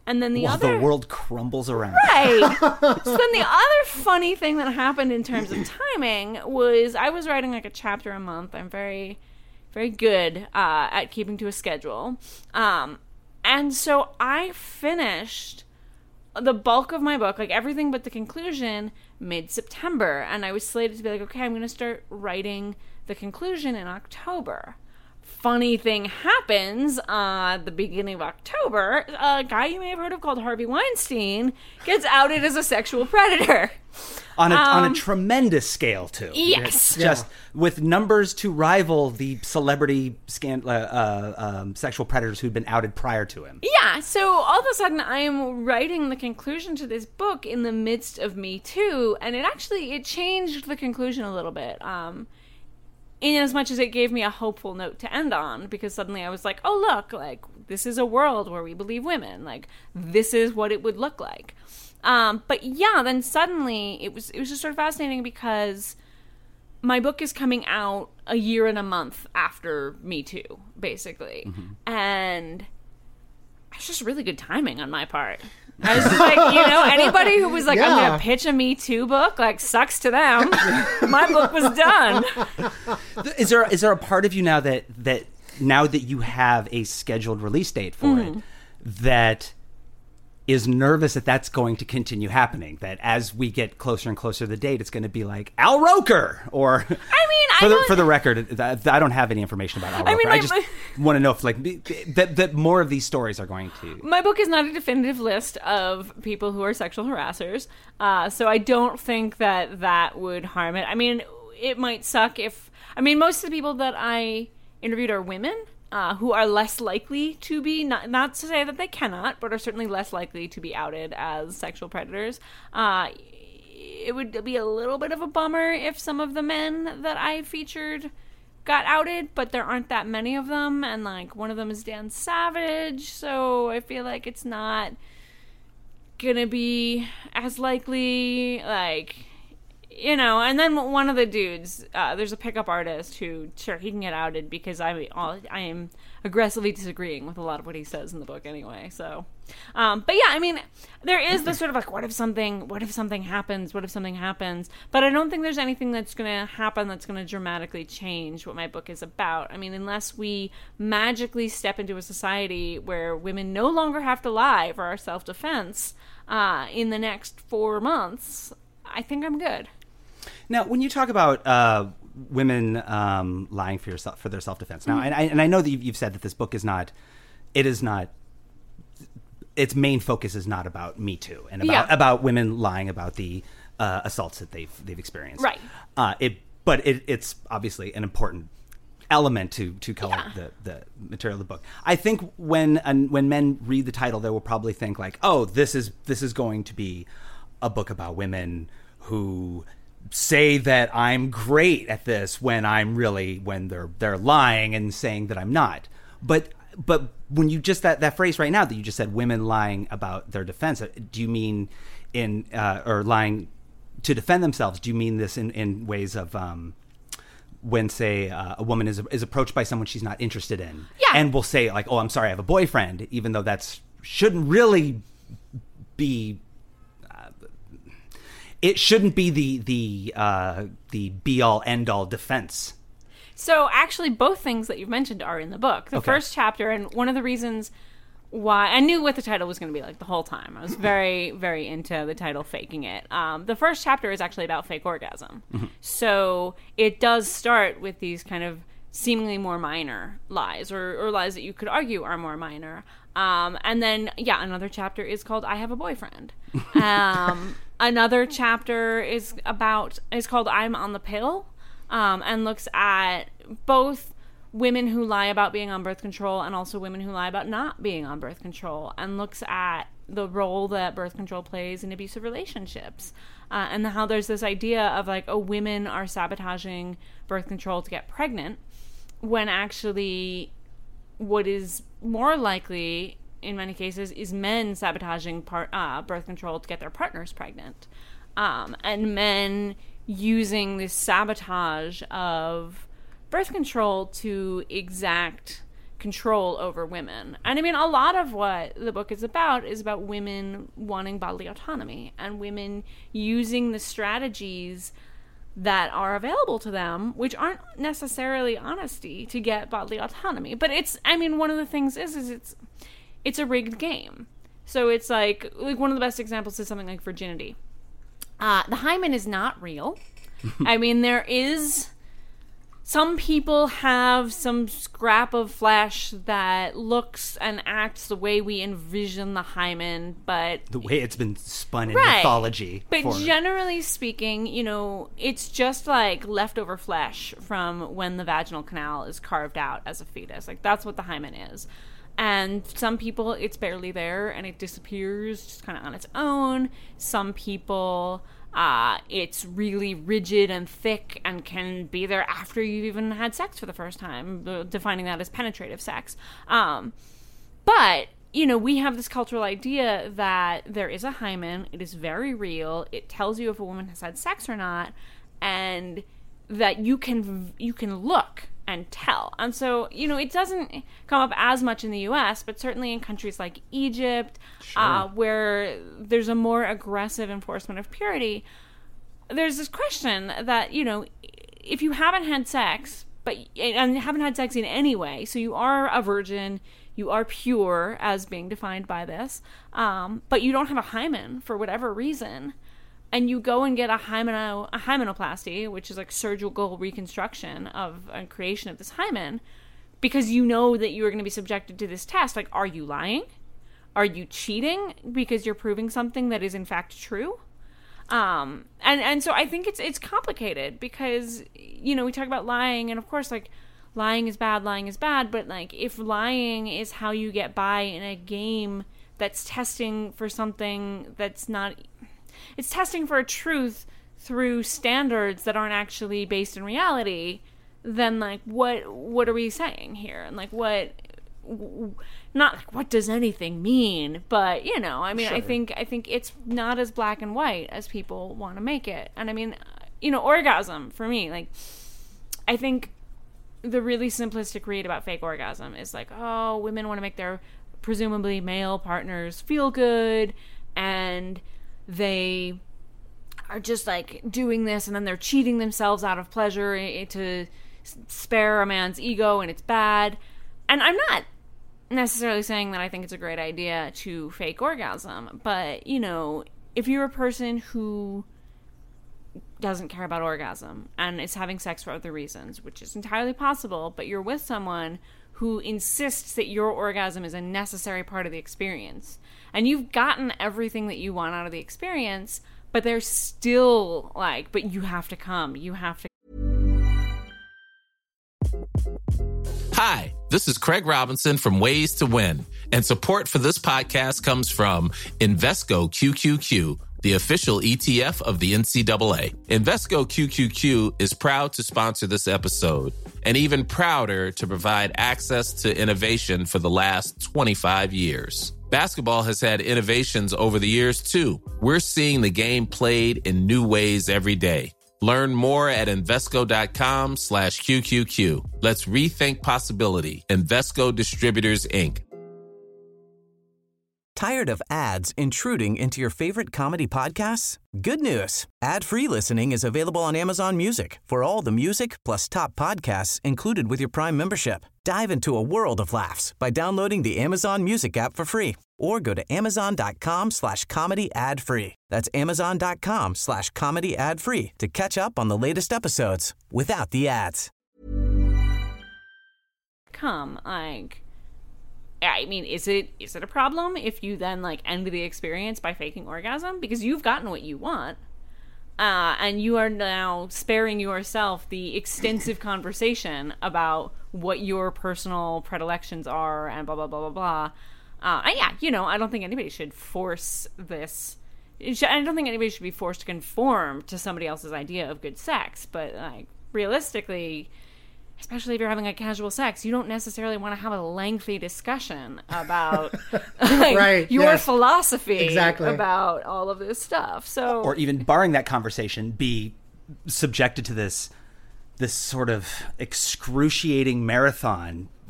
And then the While other the world crumbles around. Right. So then the other funny thing that happened in terms of timing was I was writing like a chapter a month. I'm very, very good uh, at keeping to a schedule. Um, and so I finished the bulk of my book, like everything but the conclusion, mid-September. And I was slated to be like, okay, I'm going to start writing the conclusion in October. Funny thing happens uh, at the beginning of October. A guy you may have heard of called Harvey Weinstein gets outed as a sexual predator. On a, um, on a tremendous scale, too. Yes. It's just with numbers to rival the celebrity scan, uh, uh, um, sexual predators who'd been outed prior to him. Yeah, so all of a sudden I am writing the conclusion to this book in the midst of Me Too, and it actually, it changed the conclusion a little bit. Um... In as much as it gave me a hopeful note to end on, because suddenly I was like, oh, look, like, this is a world where we believe women. Like, this is what it would look like. Um, but yeah, then suddenly it was, it was just sort of fascinating because my book is coming out a year and a month after Me Too, basically. Mm-hmm. And it's just really good timing on my part. I was just like, you know, anybody who was like, yeah. I'm going to pitch a Me Too book, like, sucks to them. My book was done. Is there is there a part of you now that, that now that you have a scheduled release date for mm-hmm. it, that is nervous that that's going to continue happening? That as we get closer and closer to the date, it's going to be like Al Roker, or I mean, for I the don't... for the record, I don't have any information about Al Roker. I, mean, my, I just my... want to know if like that that more of these stories are going to. My book is not a definitive list of people who are sexual harassers, uh, so I don't think that that would harm it. I mean, it might suck if I mean most of the people that I interviewed are women. Uh, who are less likely to be, not, not to say that they cannot, but are certainly less likely to be outed as sexual predators. Uh, it would be a little bit of a bummer if some of the men that I featured got outed, but there aren't that many of them, and like one of them is Dan Savage, so I feel like it's not gonna be as likely, like... You know, and then one of the dudes, uh, there's a pickup artist who, sure, he can get outed because I, I am aggressively disagreeing with a lot of what he says in the book anyway. So, um, but yeah, I mean, there is this sort of like, what if something, what if something happens? What if something happens? But I don't think there's anything that's going to happen that's going to dramatically change what my book is about. I mean, unless we magically step into a society where women no longer have to lie for our self-defense uh, in the next four months, I think I'm good. Now, when you talk about uh, women um, lying for yourself for their self-defense, now, mm-hmm. and, I, and I know that you've, you've said that this book is not, it is not, its main focus is not about Me Too and about yeah. about women lying about the uh, assaults that they've they've experienced, right? Uh, it, but it, it's obviously an important element to to color yeah. the, the material of the book. I think when uh, when men read the title, they will probably think like, oh, this is this is going to be a book about women who say that I'm great at this when I'm really when they're they're lying and saying that I'm not. But but when you just that, that phrase right now that you just said, women lying about their defense, do you mean in uh, or lying to defend themselves? Do you mean this in, in ways of um, when say uh, a woman is is approached by someone she's not interested in, yeah. and will say like, oh, I'm sorry, I have a boyfriend, even though that's shouldn't really be. It shouldn't be the the uh, the be all end all defense. So actually, both things that you've mentioned are in the book. The okay. first chapter, and one of the reasons why I knew what the title was going to be like the whole time. I was very very into the title, faking it. Um, the first chapter is actually about fake orgasm. Mm-hmm. So it does start with these kind of seemingly more minor lies, or, or lies that you could argue are more minor. Um, and then, yeah, another chapter is called I Have a Boyfriend. Um, another chapter is about, is called I'm on the Pill, um, and looks at both women who lie about being on birth control and also women who lie about not being on birth control, and looks at the role that birth control plays in abusive relationships. Uh, and how there's this idea of like, oh, women are sabotaging birth control to get pregnant, when actually what is more likely in many cases is men sabotaging part, uh, birth control to get their partners pregnant. Um, and men using this sabotage of birth control to exact control over women. And I mean, a lot of what the book is about is about women wanting bodily autonomy and women using the strategies that are available to them, which aren't necessarily honesty, to get bodily autonomy. But it's, I mean, one of the things is, is it's, it's a rigged game. So it's like, like one of the best examples is something like virginity. Uh, the hymen is not real. I mean, there is, some people have some scrap of flesh that looks and acts the way we envision the hymen, but... The way it's been spun in right. mythology. But for... generally speaking, you know, it's just like leftover flesh from when the vaginal canal is carved out as a fetus. Like, that's what the hymen is. And some people, it's barely there and it disappears just kind of on its own. Some people... Uh, it's really rigid and thick and can be there after you've even had sex for the first time, defining that as penetrative sex. Um, but, you know, we have this cultural idea that there is a hymen, it is very real, it tells you if a woman has had sex or not, and that you can you can look and tell. And so, you know, it doesn't come up as much in the U S, but certainly in countries like Egypt, sure. uh, where there's a more aggressive enforcement of purity, there's this question that, you know, if you haven't had sex, but and haven't had sex in any way, so you are a virgin, you are pure as being defined by this, um, but you don't have a hymen for whatever reason, and you go and get a, hymeno, a hymenoplasty, which is like surgical reconstruction of a creation of this hymen, because you know that you are going to be subjected to this test. Like, are you lying? Are you cheating because you're proving something that is in fact true? Um, and, and so I think it's it's complicated because, you know, we talk about lying, and of course, like, lying is bad, lying is bad, but like, if lying is how you get by in a game that's testing for something that's not... It's testing for a truth through standards that aren't actually based in reality, then, like, what what are we saying here? And, like, what... Not, like, what does anything mean? But, you know, I mean, sure. I think I think it's not as black and white as people want to make it. And, I mean, you know, orgasm, for me, like, I think the really simplistic read about fake orgasm is, like, oh, women want to make their presumably male partners feel good, and... they are just like doing this and then they're cheating themselves out of pleasure to spare a man's ego, and it's bad. And I'm not necessarily saying that I think it's a great idea to fake orgasm, but, you know, if you're a person who doesn't care about orgasm and is having sex for other reasons, which is entirely possible, but you're with someone who insists that your orgasm is a necessary part of the experience, and you've gotten everything that you want out of the experience, but they're still like, but you have to come, you have to. Hi, this is Craig Robinson from Ways to Win, and support for this podcast comes from Invesco Q Q Q, the official E T F of the N C double A. Invesco Q Q Q is proud to sponsor this episode, and even prouder to provide access to innovation for the last twenty-five years. Basketball has had innovations over the years, too. We're seeing the game played in new ways every day. Learn more at Invesco.com slash QQQ. Let's rethink possibility. Invesco Distributors, Incorporated. Tired of ads intruding into your favorite comedy podcasts? Good news. Ad-free listening is available on Amazon Music for all the music plus top podcasts included with your Prime membership. Dive into a world of laughs by downloading the Amazon Music app for free or go to amazon.com slash comedy ad free. That's amazon.com slash comedy ad free to catch up on the latest episodes without the ads. Come, like... I mean, is it is it a problem if you then, like, end the experience by faking orgasm? Because you've gotten what you want, uh, and you are now sparing yourself the extensive conversation about what your personal predilections are and blah, blah, blah, blah, blah. Uh, and yeah, you know, I don't think anybody should force this. I don't think anybody should be forced to conform to somebody else's idea of good sex, but, like, realistically... especially if you're having a casual sex, you don't necessarily want to have a lengthy discussion about like, right, your yes. philosophy exactly. about all of this stuff. So, or even barring that conversation, be subjected to this this sort of excruciating marathon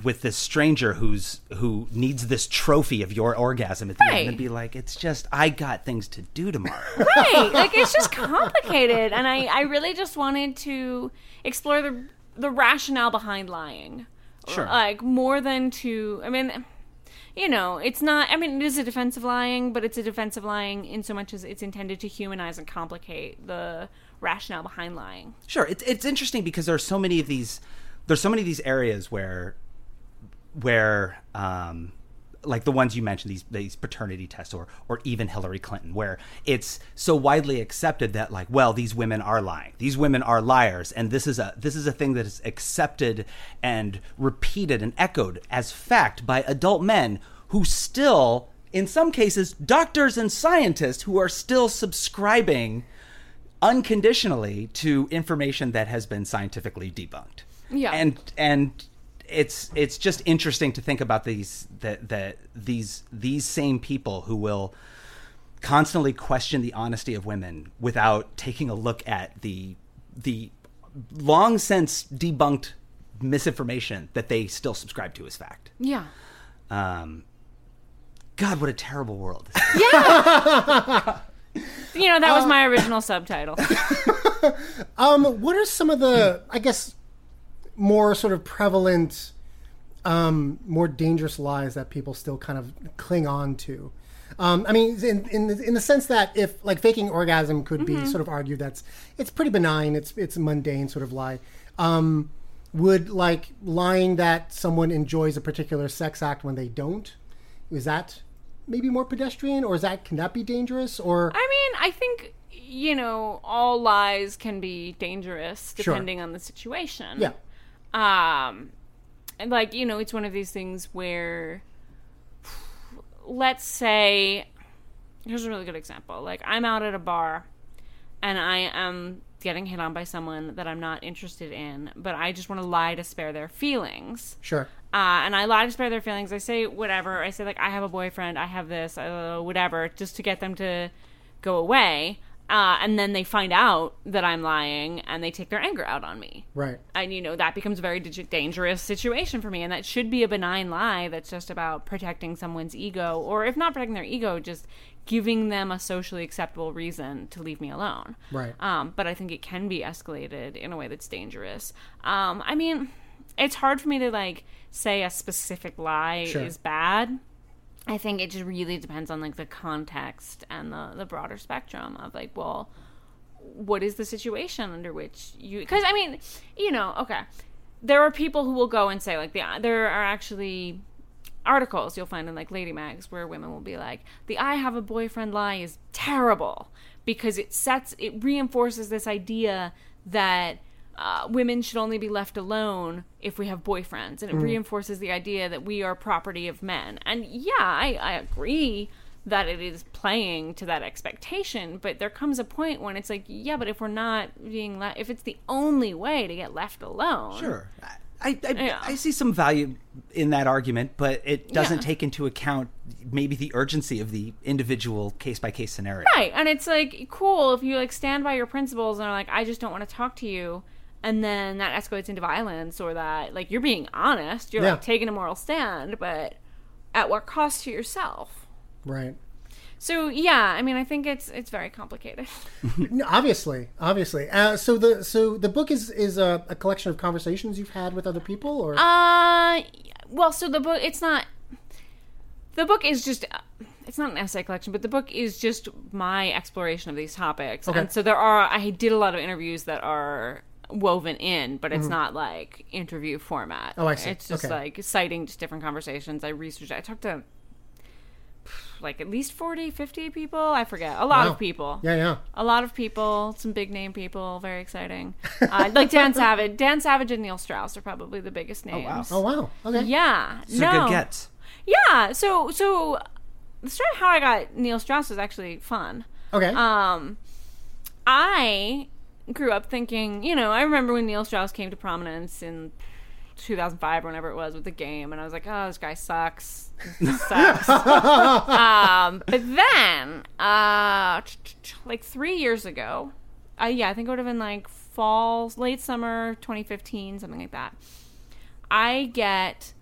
with this stranger who's who needs this trophy of your orgasm at the Right. end, and be like, it's just I got things to do tomorrow. Right. Like, it's just complicated. And I, I really just wanted to explore the the rationale behind lying. Sure. Like, more than to, I mean, you know, it's not, I mean, it is a defense of lying, but it's a defense of lying in so much as it's intended to humanize and complicate the rationale behind lying. Sure. It's it's interesting because there are so many of these, there's so many of these areas where, where, um, like the ones you mentioned, these these paternity tests, or or even Hillary Clinton, where it's so widely accepted that, like, well, these women are lying, these women are liars, and this is a this is a thing that is accepted and repeated and echoed as fact by adult men who still, in some cases, doctors and scientists who are still subscribing unconditionally to information that has been scientifically debunked. Yeah. And and it's it's just interesting to think about these that that these these same people who will constantly question the honesty of women without taking a look at the the long since debunked misinformation that they still subscribe to as fact. Yeah. Um God, what a terrible world. Yeah. You know, that was my original subtitle. Um, what are some of the, I guess, more sort of prevalent, um, more dangerous lies that people still kind of cling on to? Um, I mean, in, in in the sense that if, like, faking orgasm could be Mhm. sort of argued that's it's pretty benign, it's it's a mundane sort of lie. Um, would, like, lying that someone enjoys a particular sex act when they don't, is that maybe more pedestrian, or is that can that be dangerous? Or I mean, I think, you know, all lies can be dangerous Sure. depending on the situation. Yeah. Um, and, like, you know, it's one of these things where, let's say, here's a really good example. Like, I'm out at a bar and I am getting hit on by someone that I'm not interested in, but I just want to lie to spare their feelings. Sure. Uh, and I lie to spare their feelings. I say whatever. I say, like, I have a boyfriend, I have this, uh, whatever, just to get them to go away. Uh, and then they find out that I'm lying and they take their anger out on me. Right. And, you know, that becomes a very dig- dangerous situation for me. And that should be a benign lie that's just about protecting someone's ego. Or if not protecting their ego, just giving them a socially acceptable reason to leave me alone. Right. Um, but I think it can be escalated in a way that's dangerous. Um, I mean, it's hard for me to, like, say a specific lie Sure. is bad. I think it just really depends on, like, the context and the, the broader spectrum of, like, well, what is the situation under which you... Because, I mean, you know, okay, there are people who will go and say, like, the, there are actually articles you'll find in, like, lady mags where women will be like, the I have a boyfriend lie is terrible because it sets... It reinforces this idea that... Uh, women should only be left alone if we have boyfriends, and it Mm. reinforces the idea that we are property of men. And yeah, I, I agree that it is playing to that expectation, but there comes a point when it's like, yeah, but if we're not being le- if it's the only way to get left alone, Sure. I I, Yeah. I see some value in that argument, but it doesn't Yeah. take into account maybe the urgency of the individual case-by-case scenario. right? And it's like, cool if you, like, stand by your principles and are like, I just don't want to talk to you. And then that escalates into violence, or that, like, you're being honest. You're, Yeah. like, taking a moral stand, but at what cost to yourself? Right. So, yeah, I mean, I think it's it's very complicated. No, obviously, obviously. Uh, so the so the book is is a, a collection of conversations you've had with other people, or Uh, well, so the book, it's not... The book is just... It's not an essay collection, but the book is just my exploration of these topics. Okay. And so there are... I did a lot of interviews that are... woven in, but it's Mhm. not like interview format. Oh, I see. It's just Okay. like citing just different conversations. I researched, I talked to like at least forty, fifty people. I forget. A lot Wow. of people. Yeah, yeah. A lot of people, some big name people, very exciting. Uh, like Dan Savage. Dan Savage and Neil Strauss are probably the biggest names. Oh wow. Okay. Yeah. So no. good gets. Yeah. So, so the story of how I got Neil Strauss is actually fun. Okay. Um, I grew up thinking, you know, I remember when Neil Strauss came to prominence in two thousand five or whenever it was with the Game, and I was like, oh, this guy sucks. This sucks. um, but then, uh, like three years ago, uh, yeah, I think it would have been like fall, late summer twenty fifteen, something like that. I get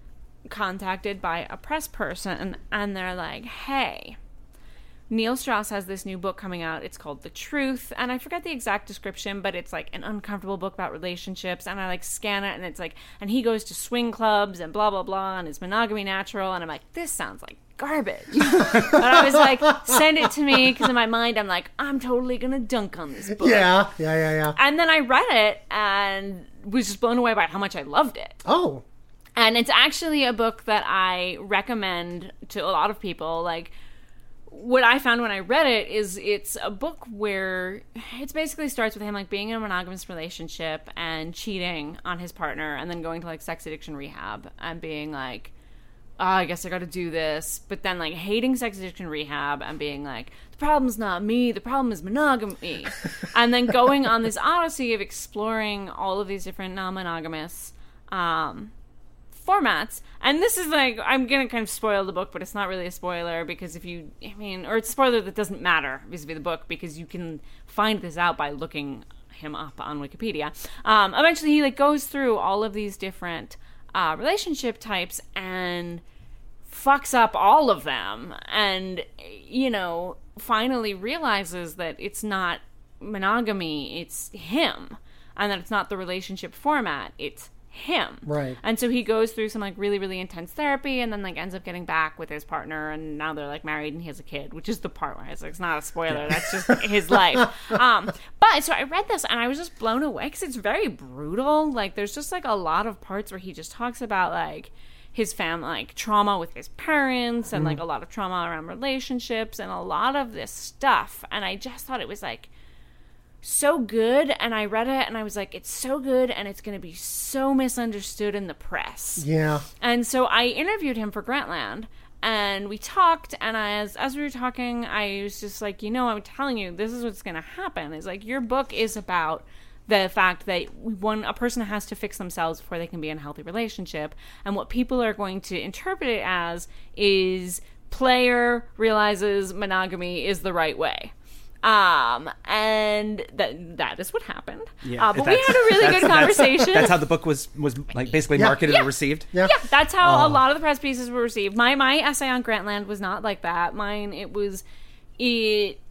contacted by a press person, and they're like, hey, Neil Strauss has this new book coming out. It's called The Truth, and I forget the exact description, but it's like an uncomfortable book about relationships. And I like scan it, and it's like, and he goes to swing clubs and blah blah blah, and is monogamy natural? And I'm like, this sounds like garbage. But I was like, send it to me, because in my mind I'm like, I'm totally gonna dunk on this book. Yeah, yeah, yeah, yeah. And then I read it and was just blown away by how much I loved it. Oh. And it's actually a book that I recommend to a lot of people. Like, what I found when I read it is it's a book where it basically starts with him like being in a monogamous relationship and cheating on his partner, and then going to like sex addiction rehab and being like, oh, I guess I got to do this. But then like hating sex addiction rehab and being like, the problem's not me, the problem is monogamy. And then going on this odyssey of exploring all of these different non-monogamous um formats. And this is like, I'm gonna kind of spoil the book, but it's not really a spoiler, because if you, I mean, or it's a spoiler that doesn't matter vis-a-vis the book, because you can find this out by looking him up on Wikipedia. Um, eventually he like goes through all of these different uh, relationship types and fucks up all of them, and, you know, finally realizes that it's not monogamy, it's him, and that it's not the relationship format, it's him. Right. And so he goes through some like really, really intense therapy, and then like ends up getting back with his partner, and now they're like married and he has a kid, which is the part where it's like, it's not a spoiler, that's just his life. Um, but so I read this and I was just blown away, because it's very brutal. Like, there's just like a lot of parts where he just talks about like his family, like trauma with his parents, and mm. like a lot of trauma around relationships and a lot of this stuff. And I just thought it was like so good, and I read it and I was like, it's so good and it's going to be so misunderstood in the press. Yeah. And so I interviewed him for Grantland, and we talked, and as as we were talking, I was just like, you know, I'm telling you, this is what's going to happen. Is like, your book is about the fact that one a person has to fix themselves before they can be in a healthy relationship, and what people are going to interpret it as is player realizes monogamy is the right way. Um, and that that is what happened. Yeah, uh, but we had a really good conversation. That's, that's how the book was was like basically yeah. marketed yeah. and received. Yeah, yeah that's how oh. a lot of the press pieces were received. My my essay on Grantland was not like that. Mine, it was it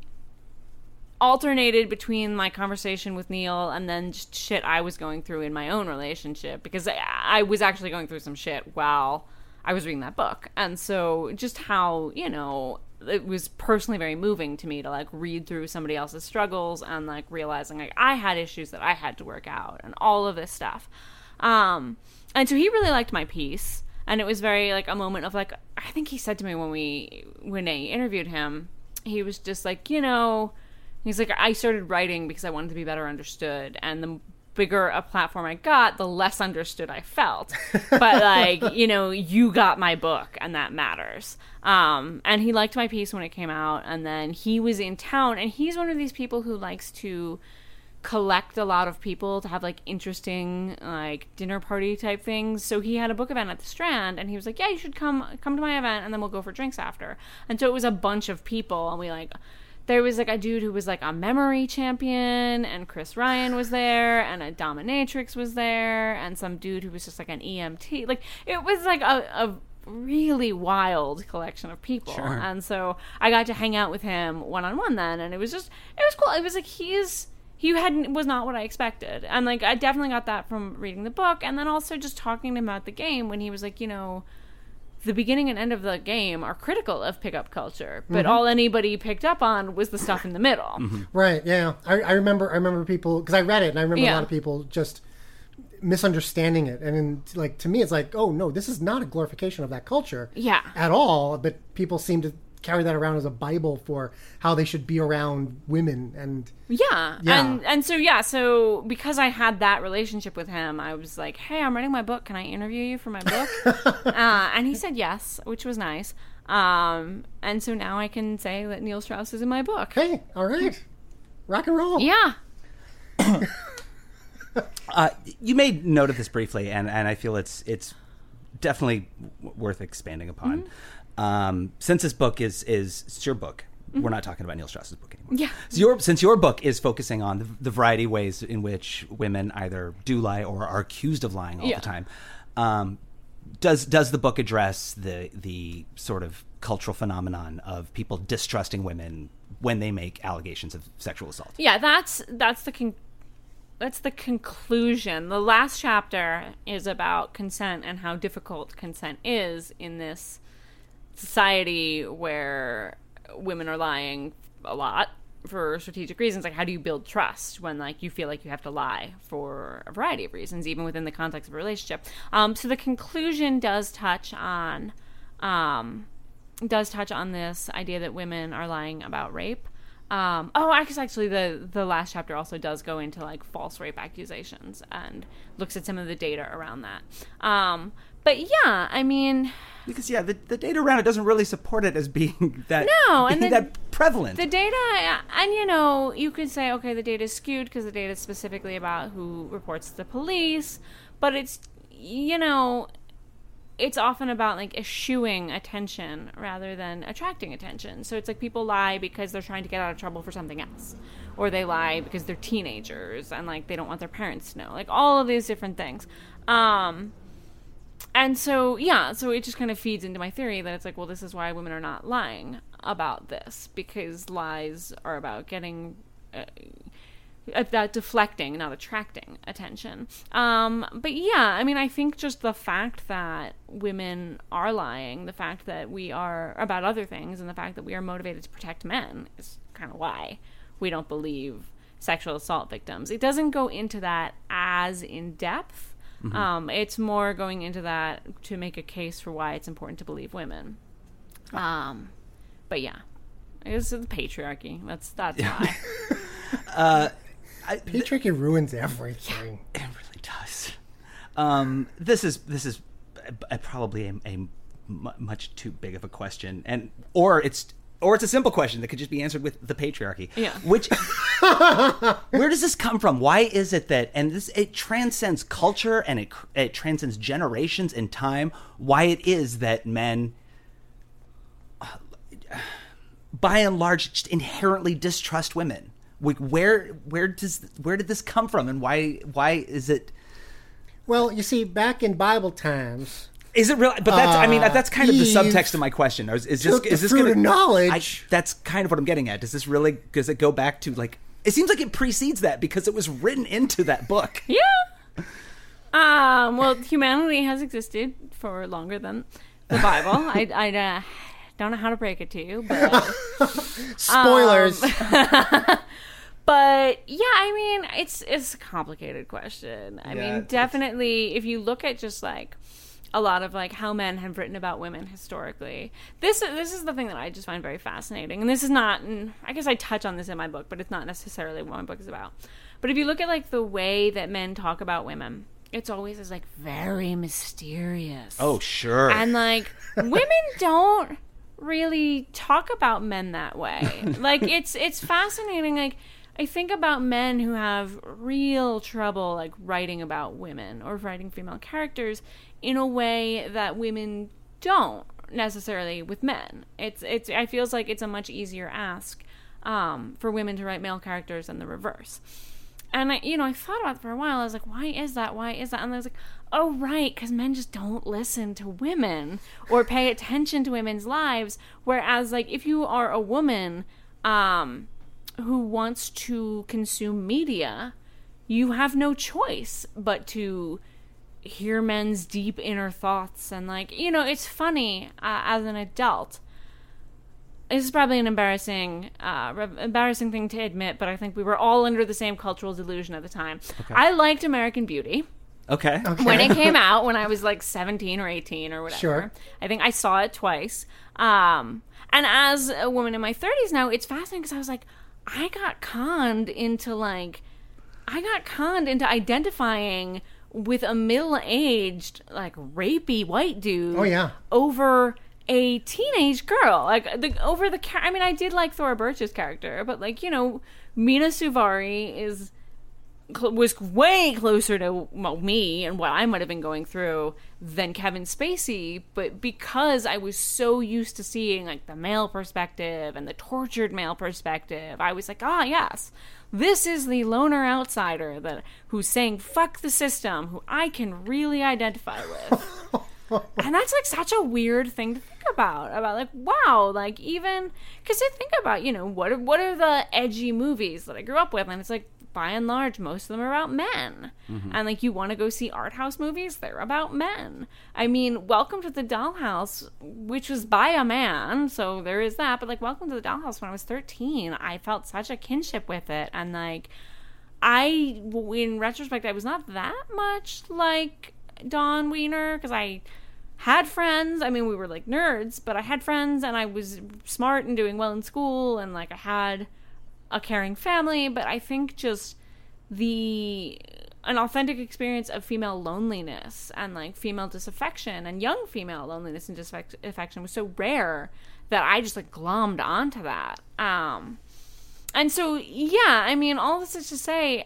alternated between my conversation with Neil and then just shit I was going through in my own relationship, because I, I was actually going through some shit while I was reading that book. And so just how, you know, it was personally very moving to me to like read through somebody else's struggles and like realizing like I had issues that I had to work out and all of this stuff. Um, and so he really liked my piece, and it was very like a moment of like, I think he said to me when we, when I interviewed him, he was just like, you know, he's like, I started writing because I wanted to be better understood, and the bigger a platform I got, the less understood I felt. But like, you know, you got my book, and that matters. Um, and he liked my piece when it came out, and then he was in town, and he's one of these people who likes to collect a lot of people to have like interesting like dinner party type things. So he had a book event at the Strand, and he was like, yeah, you should come come to my event, and then we'll go for drinks after. And so it was a bunch of people, and we like there was like a dude who was like a memory champion, and Chris Ryan was there, and a dominatrix was there, and some dude who was just like an E M T. Like, it was like a, a really wild collection of people. Sure. And so I got to hang out with him one-on-one then, and it was just, it was cool. It was like, he's, he hadn't, was not what I expected. And like, I definitely got that from reading the book, and then also just talking to him about the game when he was like, you know, the beginning and end of the game are critical of pickup culture, but Mm-hmm. all anybody picked up on was the stuff in the middle. Mm-hmm. Right. Yeah. I, I remember. I remember people, because I read it, and I remember Yeah. a lot of people just misunderstanding it, and in, like to me, it's like, oh no, this is not a glorification of that culture. Yeah. At all. But people seem to carry that around as a Bible for how they should be around women, and Yeah. Yeah. And and so, yeah, so because I had that relationship with him, I was like, hey, I'm writing my book. Can I interview you for my book? uh, and he said yes, which was nice. Um, and so now I can say that Neil Strauss is in my book. Hey, all right. Rock and roll. Yeah. Uh, you made note of this briefly, and, and I feel it's it's definitely w- worth expanding upon. Mm-hmm. Um, since this book is is it's your book, Mm-hmm. we're not talking about Neil Strauss's book anymore. Yeah. So your, since your book is focusing on the, the variety of ways in which women either do lie or are accused of lying all Yeah. the time, um, does does the book address the the sort of cultural phenomenon of people distrusting women when they make allegations of sexual assault? Yeah, that's that's the con- that's the conclusion. The last chapter is about consent and how difficult consent is in this society where women are lying a lot for strategic reasons. Like, how do you build trust when, like, you feel like you have to lie for a variety of reasons, even within the context of a relationship? Um, so the conclusion does touch on, um, does touch on this idea that women are lying about rape. Um, oh, I guess actually the, the last chapter also does go into, like, false rape accusations and looks at some of the data around that. Um, but yeah, I mean, because yeah, the, the data around it doesn't really support it as being that no, being and the, that prevalent. The data, and you know, you could say, okay, the data is skewed because the data is specifically about who reports to the police, but it's, you know, it's often about, like, eschewing attention rather than attracting attention. So it's like people lie because they're trying to get out of trouble for something else, or they lie because they're teenagers and, like, they don't want their parents to know, like, all of these different things. Um, and so, yeah, so it just kind of feeds into my theory that it's like, well, this is why women are not lying about this, because lies are about getting... Uh, about deflecting, not attracting attention. Um, but yeah, I mean, I think just the fact that women are lying, the fact that we are about other things, and the fact that we are motivated to protect men is kind of why we don't believe sexual assault victims. It doesn't go into that as in depth. Mm-hmm. Um, it's more going into that to make a case for why it's important to believe women. Um, but yeah, I guess it's the patriarchy. That's that's why. uh, I, Patriarchy ruins everything. Yeah, it really does. Um, this is this is a, a, probably a, a m- much too big of a question, and or it's or it's a simple question that could just be answered with the patriarchy. Yeah. Which where does this come from? Why is it that, and this it transcends culture and it it transcends generations and time? Why it is that men, by and large, just inherently distrust women? Like, where where does where did this come from, and why why is it? Well, you see, back in Bible times, is it real? But that's uh, I mean that's kind of the Eve subtext of my question. Is, is this took is the this fruit gonna, of knowledge? I, that's kind of what I'm getting at. Does this really does it go back to, like, it seems like it precedes that because it was written into that book. Yeah. Um. Well, humanity has existed for longer than the Bible. I I uh, don't know how to break it to you, but spoilers. Um, But yeah, I mean, it's it's a complicated question. I yeah, mean, definitely, if you look at just like a lot of like how men have written about women historically, this this is the thing that I just find very fascinating. And this is not, and I guess I touch on this in my book, but it's not necessarily what my book is about. But if you look at like the way that men talk about women, it's always as like very mysterious. Oh, sure. And like women don't really talk about men that way. Like it's it's fascinating. Like, I think about men who have real trouble, like, writing about women or writing female characters in a way that women don't necessarily with men. It's it's. It feels like it's a much easier ask um, for women to write male characters than the reverse. And I, you know, I thought about it for a while. I was like, why is that? Why is that? And I was like, oh, right, because men just don't listen to women or pay attention to women's lives. Whereas, like, if you are a woman, um. who wants to consume media, you have no choice but to hear men's deep inner thoughts. And, like, you know, it's funny uh, as an adult. This is probably an embarrassing uh, re- embarrassing thing to admit, but I think we were all under the same cultural delusion at the time. Okay. I liked American Beauty. Okay. okay. When it came out, when I was like seventeen or eighteen or whatever. Sure. I think I saw it twice. Um, and as a woman in my thirties now, it's fascinating because I was like, I got conned into like, I got conned into identifying with a middle-aged, like, rapey white dude. Oh, yeah. Over a teenage girl. Like, the, over the, I mean, I did like Thora Birch's character, but, like, you know, Mina Suvari is, was way closer to well, me and what I might have been going through than Kevin Spacey, but because I was so used to seeing like the male perspective and the tortured male perspective, I was like, ah, yes, this is the loner outsider that who's saying fuck the system, who I can really identify with. And that's like such a weird thing to think about. About like, wow, like even because I think about, you know, what are, what are the edgy movies that I grew up with, and it's like by and large most of them are about men. Mm-hmm. And like you want to go see art house movies, they're about men. I mean, Welcome to the Dollhouse, which was by a man, so there is that. But like Welcome to the Dollhouse, when I was thirteen, I felt such a kinship with it, and like I, in retrospect, I was not that much like Dawn Wiener, because I had friends. I mean, we were like nerds, but I had friends, and I was smart and doing well in school, and like I had a caring family. But I think just the an authentic experience of female loneliness and like female disaffection and young female loneliness and disaffection was so rare that I just like glommed onto that. Um, and so yeah, I mean, all this is to say,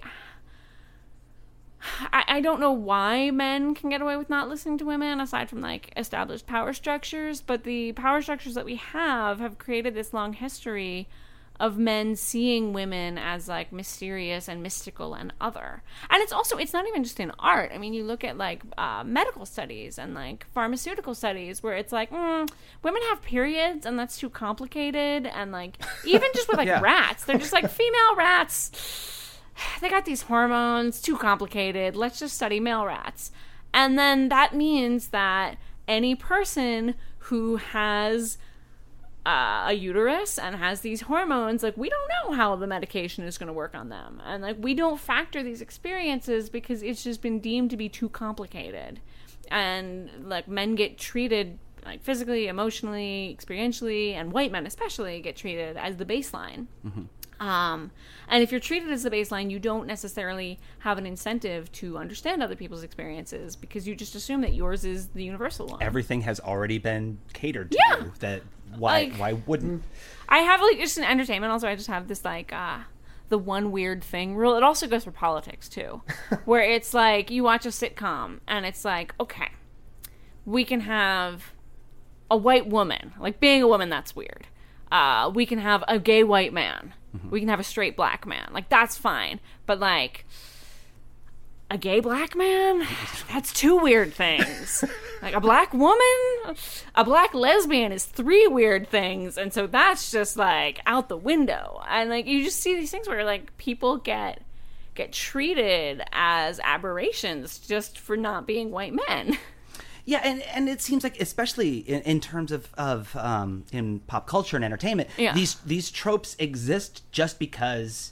I, I don't know why men can get away with not listening to women, aside from like established power structures, but the power structures that we have have created this long history of men seeing women as like mysterious and mystical and other. And it's also, it's not even just in art. I mean, you look at like uh, medical studies and like pharmaceutical studies where it's like, mm, women have periods and that's too complicated. And like, even just with like yeah. rats, they're just like female rats. They got these hormones, too complicated. Let's just study male rats. And then that means that any person who has uh, a uterus and has these hormones, like, we don't know how the medication is going to work on them. And, like, we don't factor these experiences because it's just been deemed to be too complicated. And, like, men get treated, like, physically, emotionally, experientially, and white men especially get treated as the baseline. Mm-hmm. Um, and if you're treated as the baseline, you don't necessarily have an incentive to understand other people's experiences because you just assume that yours is the universal one. Everything has already been catered to yeah. you. That why like, why wouldn't? I have like just in entertainment. Also, I just have this like uh, the one weird thing rule. It also goes for politics too, where it's like you watch a sitcom and it's like, okay, we can have a white woman. Like being a woman, that's weird. Uh, we can have a gay white man. Mm-hmm. We can have a straight black man. Like, that's fine. But, like, a gay black man? That's two weird things. Like, a black woman? A black lesbian is three weird things. And so that's just, like, out the window. And, like, you just see these things where, like, people get get treated as aberrations just for not being white men. Yeah, and, and it seems like, especially in, in terms of, of um, in pop culture and entertainment, yeah. these these tropes exist just because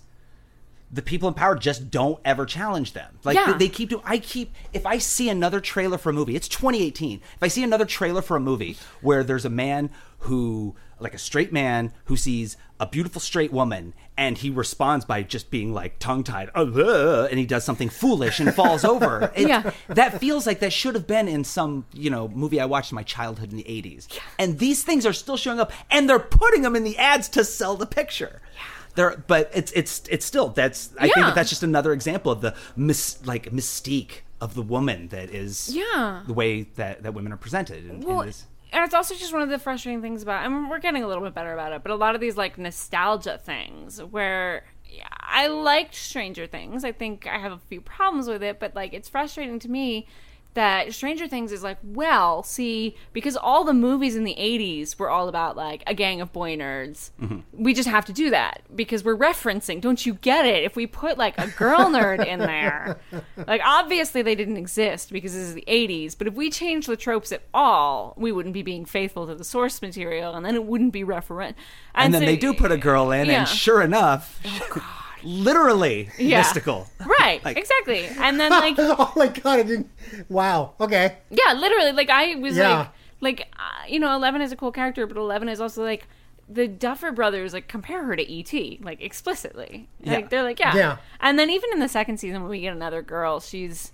the people in power just don't ever challenge them. Like, yeah. they, they keep doing... I keep... If I see another trailer for a movie, it's twenty eighteen. If I see another trailer for a movie where there's a man who... like a straight man who sees a beautiful straight woman and he responds by just being like tongue-tied uh, and he does something foolish and falls over. It, yeah. That feels like that should have been in some, you know, movie I watched in my childhood in the eighties. Yeah. And these things are still showing up and they're putting them in the ads to sell the picture. Yeah. They're, but it's it's it's still that's I yeah. think that that's just another example of the mis, like mystique of the woman that is yeah. the way that, that women are presented in, well, in this. And it's also just one of the frustrating things about, I mean, we're getting a little bit better about it, but a lot of these, like, nostalgia things where yeah, I liked Stranger Things. I think I have a few problems with it, but, like, it's frustrating to me that Stranger Things is like, well, see, because all the movies in the eighties were all about, like, a gang of boy nerds. Mm-hmm. We just have to do that because we're referencing. Don't you get it? If we put, like, a girl nerd in there, like, obviously they didn't exist because this is the eighties, but if we change the tropes at all, we wouldn't be being faithful to the source material, and then it wouldn't be referent. And, and then so, they do put a girl in, yeah. and sure enough... Oh, God. Literally yeah. mystical. Right, like, exactly. And then, like... oh, my God, I didn't... Wow, okay. Yeah, literally, like, I was, yeah. like... Like, uh, you know, Eleven is a cool character, but Eleven is also, like... The Duffer Brothers, like, compare her to E T, like, explicitly. Yeah. Like, they're like, yeah. yeah. And then even in the second season, when we get another girl, she's...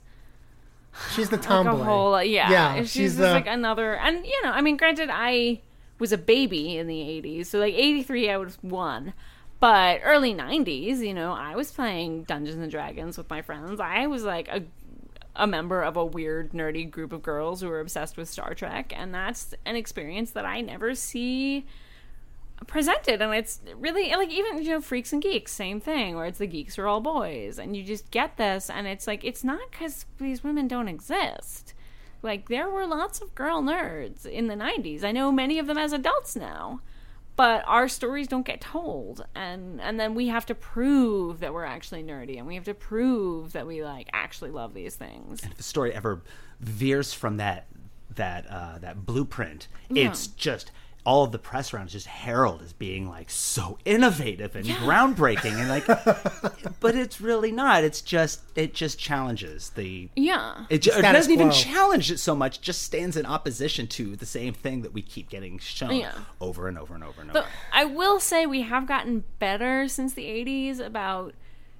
She's the tomboy. Like a whole, yeah. Yeah, she's, she's just, the... like, another... And, you know, I mean, granted, I was a baby in the eighties, so, like, eighty-three, I was one. But early nineties, you know, I was playing Dungeons and Dragons with my friends. I was like a, a member of a weird, nerdy group of girls who were obsessed with Star Trek. And that's an experience that I never see presented. And it's really, like, even, you know, Freaks and Geeks, same thing, where it's the geeks are all boys. And you just get this. And it's like, it's not because these women don't exist. like there were lots of girl nerds in the nineties. I know many of them as adults now. But our stories don't get told, and and then we have to prove that we're actually nerdy, and we have to prove that we like actually love these things. And if a story ever veers from that that uh, that blueprint, Yeah. it's just all of the press rounds just herald as being like so innovative and Yeah. groundbreaking, and like, but it's really not. It's just it just challenges the Yeah. It, ju- it Status doesn't even quo. challenge it so much. It just stands in opposition to the same thing that we keep getting shown Yeah. over and over and over and over. But I will say we have gotten better since the eighties about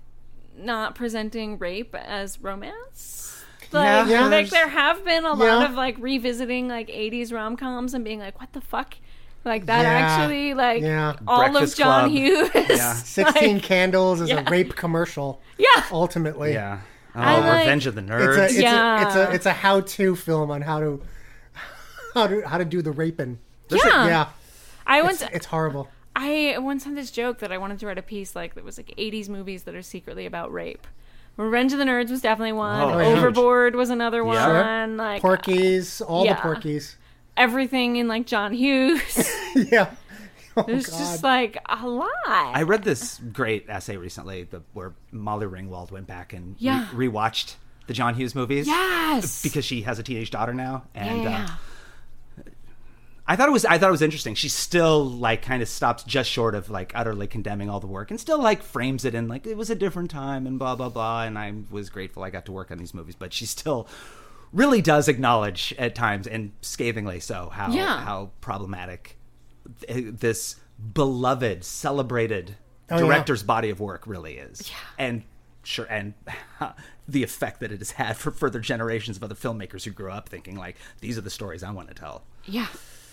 not presenting rape as romance. Like, Yeah. like there have been a lot Yeah. of like revisiting like eighties rom-coms and being like, what the fuck? Like that Yeah. actually like Yeah. all Breakfast of John Club. Hughes. Yeah. sixteen like- Candles is Yeah. a rape commercial. Yeah. Ultimately. yeah. Oh, I like- Revenge of the It's Nerds. a it's, Yeah. a it's a it's a how-to film on how to how to how to do the raping. Yeah. Yeah. I It's, once it's horrible. I once had this joke that I wanted to write a piece like that was like eighties movies that are secretly about rape. Revenge of the Nerds was definitely one. Oh, huge. Overboard was another one. Yeah. Like Porky's, all yeah. the Porky's. everything in like John Hughes. Yeah. Oh, There's God. just like a lot. I read this great essay recently the, where Molly Ringwald went back and Yeah. re- rewatched the John Hughes movies. Yes. Because she has a teenage daughter now, and Yeah. uh, I thought it was I thought it was interesting. She still like kind of stops just short of like utterly condemning all the work, and still like frames it in like it was a different time and blah blah blah. And I was grateful I got to work on these movies, but she still really does acknowledge at times, and scathingly so, how Yeah. how problematic this beloved, celebrated Oh, director's body of work really is. And sure, and the effect that it has had for further generations of other filmmakers who grew up thinking like, these are the stories I want to tell. Yeah.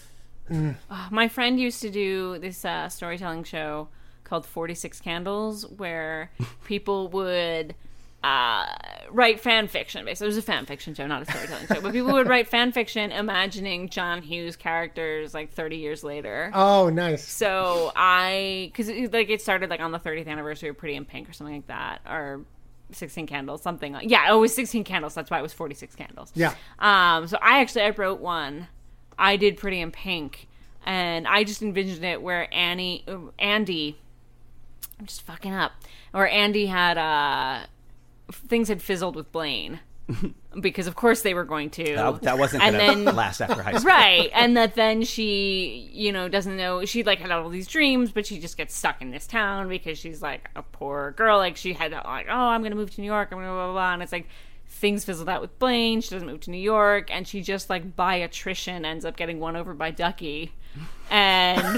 Uh, my friend used to do this uh, storytelling show called forty-six Candles, where people would uh, write fan fiction. Basically, it was a fan fiction show, not a storytelling show. But people would write fan fiction imagining John Hughes characters like thirty years later. Oh, nice. So I, because it, like it started like on the thirtieth anniversary of Pretty in Pink or something like that, or sixteen Candles, something like yeah, it was sixteen Candles. That's why it was forty-six Candles. Yeah. Um. So I actually I wrote one. I did Pretty in Pink, and I just envisioned it where Annie, uh, Andy, I'm just fucking up, or Andy had uh things had fizzled with Blaine. Because of course they were going to. That, that wasn't and going to then, last after high school. Right. And that then she, you know, doesn't know. She, like, had all these dreams, but she just gets stuck in this town because she's, like, a poor girl. Like, she had, like, oh, I'm going to move to New York. I'm going to blah, blah, blah. And it's like, things fizzled out with Blaine. She doesn't move to New York. And she just, like, by attrition ends up getting won over by Ducky. And...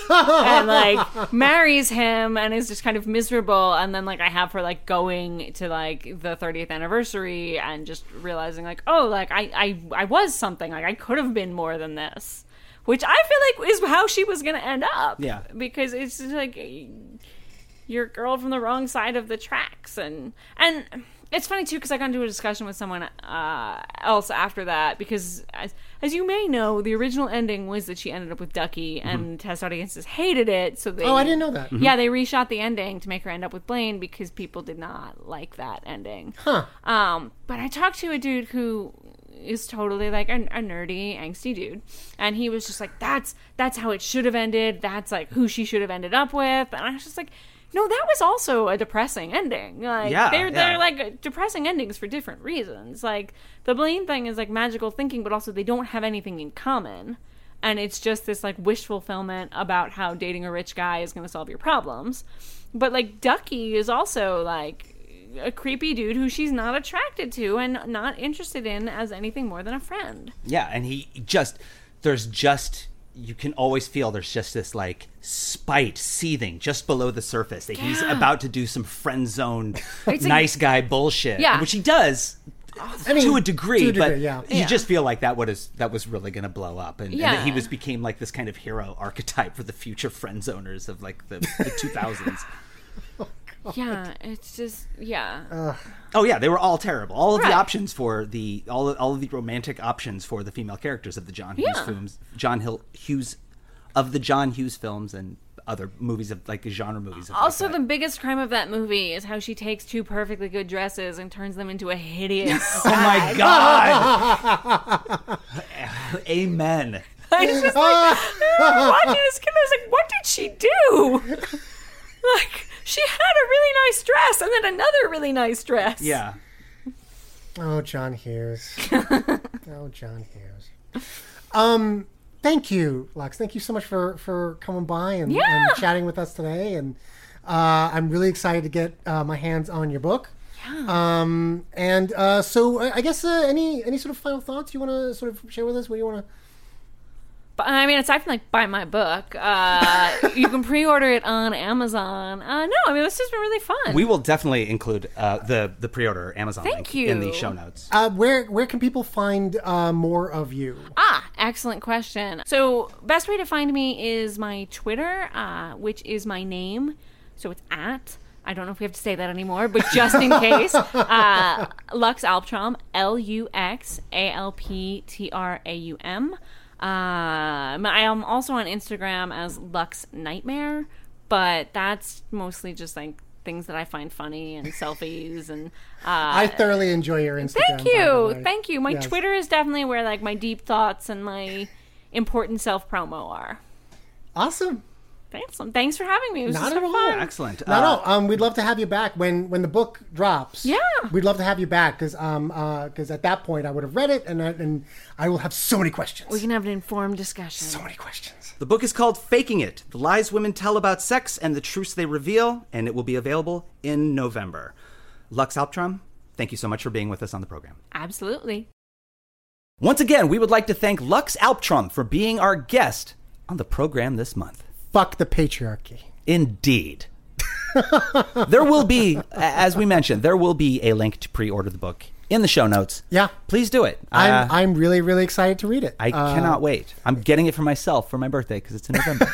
and like marries him and is just kind of miserable, and then like I have her like going to like the thirtieth anniversary and just realizing like, oh, like I I, I was something, like I could have been more than this, which I feel like is how she was gonna end up. Yeah, because it's just like you're a girl from the wrong side of the tracks. And and it's funny too, because I got into a discussion with someone uh, else after that, because as, as you may know, the original ending was that she ended up with Ducky, Mm-hmm. and test audiences hated it, so they Oh, I didn't know that. Yeah, they reshot the ending to make her end up with Blaine because people did not like that ending. Huh. Um, but I talked to a dude who is totally like a, a nerdy, angsty dude, and he was just like, "That's that's how it should have ended. That's like who she should have ended up with." And I was just like, no, that was also a depressing ending. Like, yeah, they're yeah. they're like depressing endings for different reasons. Like the Blaine thing is like magical thinking, but also they don't have anything in common, and it's just this like wish fulfillment about how dating a rich guy is going to solve your problems. But like Ducky is also like a creepy dude who she's not attracted to and not interested in as anything more than a friend. Yeah, and he just there's just. You can always feel there's just this like spite seething just below the surface that he's Yeah. about to do some friend zone It's nice like- guy bullshit, Yeah. which he does I mean, to a degree, to a degree, but yeah. you Yeah. just feel like that was that was really going to blow up, and, and that he Yeah. was became like this kind of hero archetype for the future friend zoners of like the, the two thousands. Yeah, it's just yeah. Oh yeah, they were all terrible. All of Right. the options for the all of, all of the romantic options for the female characters of the John Hughes Yeah. films, John Hill, Hughes of the John Hughes films and other movies of like genre movies. Of Also, like the biggest crime of that movie is how she takes two perfectly good dresses and turns them into a hideous. Oh my god! Amen. I was just like, I was watching this kid, I was like, what did she do? Like, she had a really nice dress and then another really nice dress. Yeah. Oh, John Hughes. oh, John Hughes. Um, thank you, Lux. Thank you so much for, for coming by and, Yeah. and chatting with us today. And uh, I'm really excited to get uh, my hands on your book. Yeah. Um, and uh, so I I guess uh, any any sort of final thoughts you want to sort of share with us? What do you want to... But, I mean, aside from, like, buy my book, uh, you can pre-order it on Amazon. Uh, no, I mean, this has been really fun. We will definitely include uh, the, the pre-order Amazon Thank link you. in the show notes. Uh, where where can people find uh, more of you? Ah, excellent question. So, best way to find me is my Twitter, uh, which is my name. So it's at, I don't know if we have to say that anymore, but just in case, uh, Lux Alptraum, L U X A L P T R A U M. Uh, I am also on Instagram as Lux Nightmare, but that's mostly just like things that I find funny and selfies and. Uh, I thoroughly enjoy your Instagram. Thank by the you, way. thank you. My Yes. Twitter is definitely where like my deep thoughts and my important self promo are. Awesome. Thanks, thanks for having me. It was Not just at so all. fun. Excellent. No, no. Um, we'd love to have you back when, when the book drops. Yeah. We'd love to have you back because um uh because at that point I would have read it and I, and I will have so many questions. We can have an informed discussion. So many questions. The book is called Faking It, The Lies Women Tell About Sex and the Truths They Reveal, and it will be available in November. Lux Alptraum, thank you so much for being with us on the program. Absolutely. Once again, we would like to thank Lux Alptraum for being our guest on the program this month. Fuck the patriarchy. Indeed. There will be, as we mentioned, there will be a link to pre-order the book in the show notes. Yeah. Please do it. I'm Uh, I'm really really excited to read it. I Uh, cannot wait. I'm getting it for myself for my birthday because it's in November.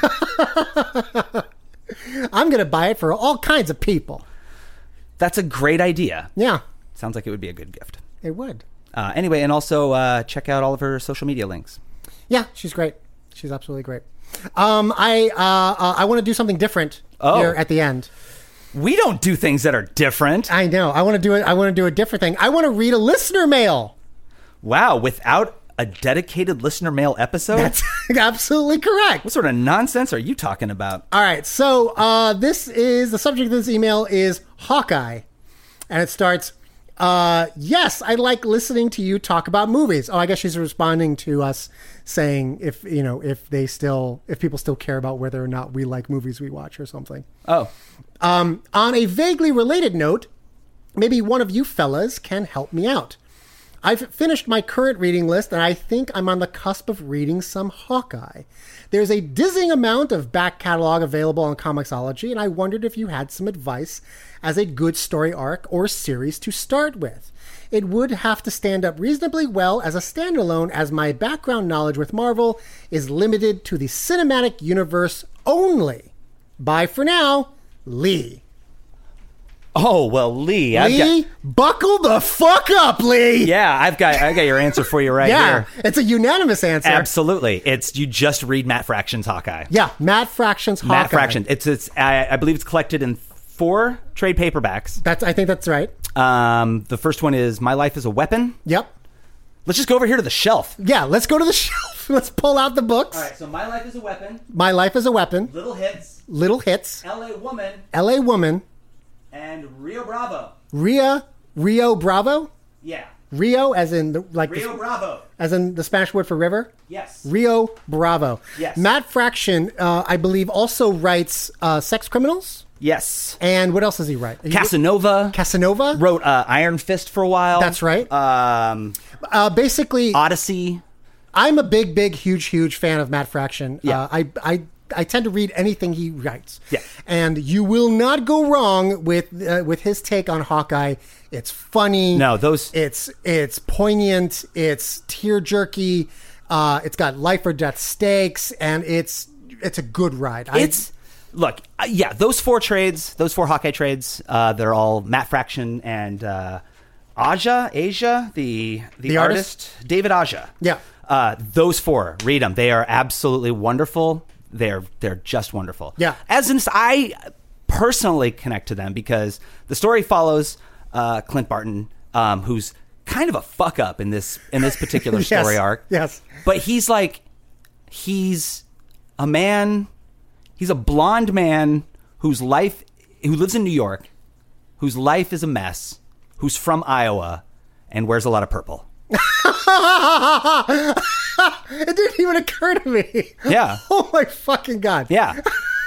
I'm gonna buy it for all kinds of people. That's a great idea. Yeah. Sounds like it would be a good gift. It would. Uh, anyway, and also uh, check out all of her social media links. Yeah, she's great. She's absolutely great. Um, I uh, uh I want to do something different Oh. here at the end. We don't do things that are different. I know. I want to do it. I want to do a different thing. I want to read a listener mail. Wow, without a dedicated listener mail episode? That's absolutely correct. What sort of nonsense are you talking about? All right. So uh, this is the subject of this email is Hawkeye, and it starts. Uh, yes, I like listening to you talk about movies. Oh, I guess she's responding to us saying if, you know, if they still, if people still care about whether or not we like movies we watch or something. Oh. Um, on a vaguely related note, maybe one of you fellas can help me out. I've finished my current reading list and I think I'm on the cusp of reading some Hawkeye. There's a dizzying amount of back catalog available on Comixology, and I wondered if you had some advice as a good story arc or series to start with. It would have to stand up reasonably well as a standalone, as my background knowledge with Marvel is limited to the cinematic universe only. Bye for now, Lee. Oh, well, Lee. I've Lee, got, buckle the fuck up, Lee. yeah, I've got I got your answer for you right yeah, here. it's a unanimous answer. Absolutely. It's you just read Matt Fraction's Hawkeye. Yeah, Matt Fraction's Hawkeye. Matt Fraction. It's it's I, I believe it's collected in four trade paperbacks. That's I think that's right. Um, the first one is My Life is a Weapon. Yep. Let's just go over here to the shelf. Yeah, let's go to the shelf. Let's pull out the books. All right, so My Life is a Weapon. My Life is a Weapon. Little Hits. Little Hits. L A Woman. L A Woman. And Rio Bravo. Ria, Rio Bravo. Yeah. Rio, as in the like Rio the, Bravo. as in the Spanish word for river. Yes. Rio Bravo. Yes. Matt Fraction, uh, I believe, also writes uh, Sex Criminals. Yes. And what else does he write? Casanova. Casanova Wrote uh, Iron Fist for a while. That's right. Um, uh, basically, Odyssey. I'm a big, big, huge, huge fan of Matt Fraction. Yeah. Uh, I, I, I tend to read anything he writes. Yeah. And you will not go wrong with uh, with his take on Hawkeye. It's funny. No, those. It's it's poignant. It's tear jerky. Uh, it's got life or death stakes, and it's it's a good ride. I, It's look, uh, yeah, those four trades, those four Hawkeye trades, uh, they're all Matt Fraction and uh, Aja, Asia, the the, The artist, artist? David Aja. Yeah. Uh, those four, read them. They are absolutely wonderful. they're they're just wonderful. Yeah. As in, I personally connect to them because the story follows uh, Clint Barton, um, who's kind of a fuck up in this in this particular story yes. arc. Yes. But he's like, he's a man, he's a blonde man whose life, who lives in New York, whose life is a mess, who's from Iowa, and wears a lot of purple. It didn't even occur to me. Yeah. Oh my fucking God. Yeah.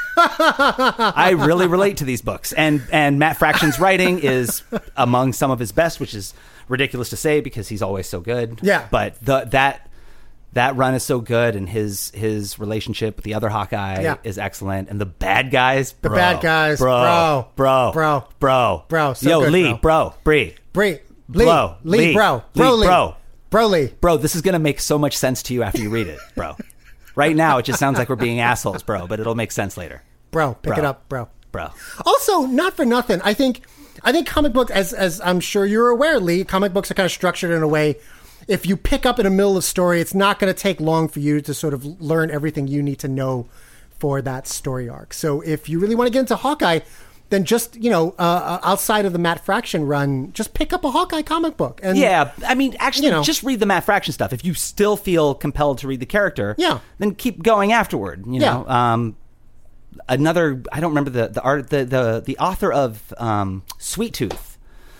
I really relate to these books. And and Matt Fraction's writing is among some of his best, which is ridiculous to say because he's always so good. Yeah. But the that that run is so good, and his his relationship with the other Hawkeye Yeah. is excellent. And the bad guys, The bro, bad guys, bro, bro, bro, bro, bro, bro. So Yo, good, Lee, bro. bro, Bree. Bree. Lee. Bro, Lee, Lee, bro. Lee, Bro, Lee. bro. Bro, Lee. Bro, this is going to make so much sense to you after you read it, bro. Right now, it just sounds like we're being assholes, bro, but it'll make sense later. Bro, pick Bro. it up, bro. Bro. Also, not for nothing, I think I think comic books, as as I'm sure you're aware, Lee, comic books are kind of structured in a way, if you pick up in the middle of the story, it's not going to take long for you to sort of learn everything you need to know for that story arc. So if you really want to get into Hawkeye, then just, you know, uh, outside of the Matt Fraction run, just pick up a Hawkeye comic book. And Yeah, I mean, actually, you know. just read the Matt Fraction stuff. If you still feel compelled to read the character, Yeah. then keep going afterward. You know, um, another. I don't remember the the art. The the the author of um, Sweet Tooth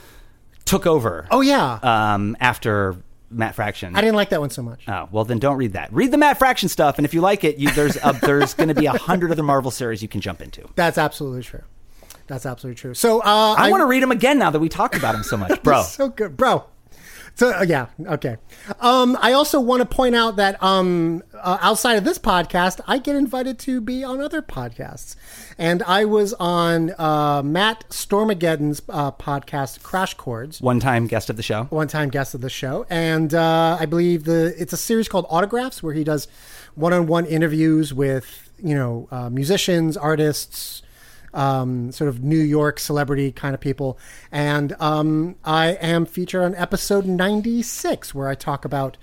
took over. Oh yeah, um, after Matt Fraction. I didn't like that one so much. Oh well, then don't read that. Read the Matt Fraction stuff, and if you like it, you, there's a, there's going to be a hundred other Marvel series you can jump into. That's absolutely true. That's absolutely true. So uh, I, I want to read him again now that we talked about him so much, bro. So good, bro. So uh, yeah, okay. Um, I also want to point out that um, uh, outside of this podcast, I get invited to be on other podcasts, and I was on uh, Matt Stormageddon's uh, podcast, Crash Chords. One-time guest of the show. One-time guest of the show, and uh, I believe the it's a series called Autographs, where he does one-on-one interviews with you know uh, musicians, artists. Um, sort of New York celebrity kind of people. And um, I am featured on episode ninety-six, where I talk about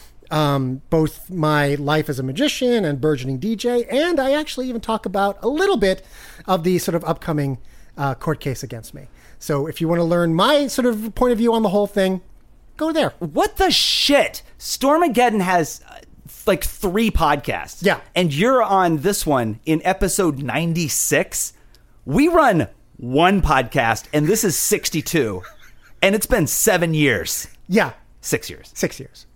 um, both my life as a magician and burgeoning D J. And I actually even talk about a little bit of the sort of upcoming uh, court case against me. So if you want to learn my sort of point of view on the whole thing, go there. What the shit? Stormageddon has uh, like three podcasts. Yeah. And you're on this one in episode ninety-six. We run one podcast, and this is sixty-two, and it's been seven years. Yeah. Six years. Six years.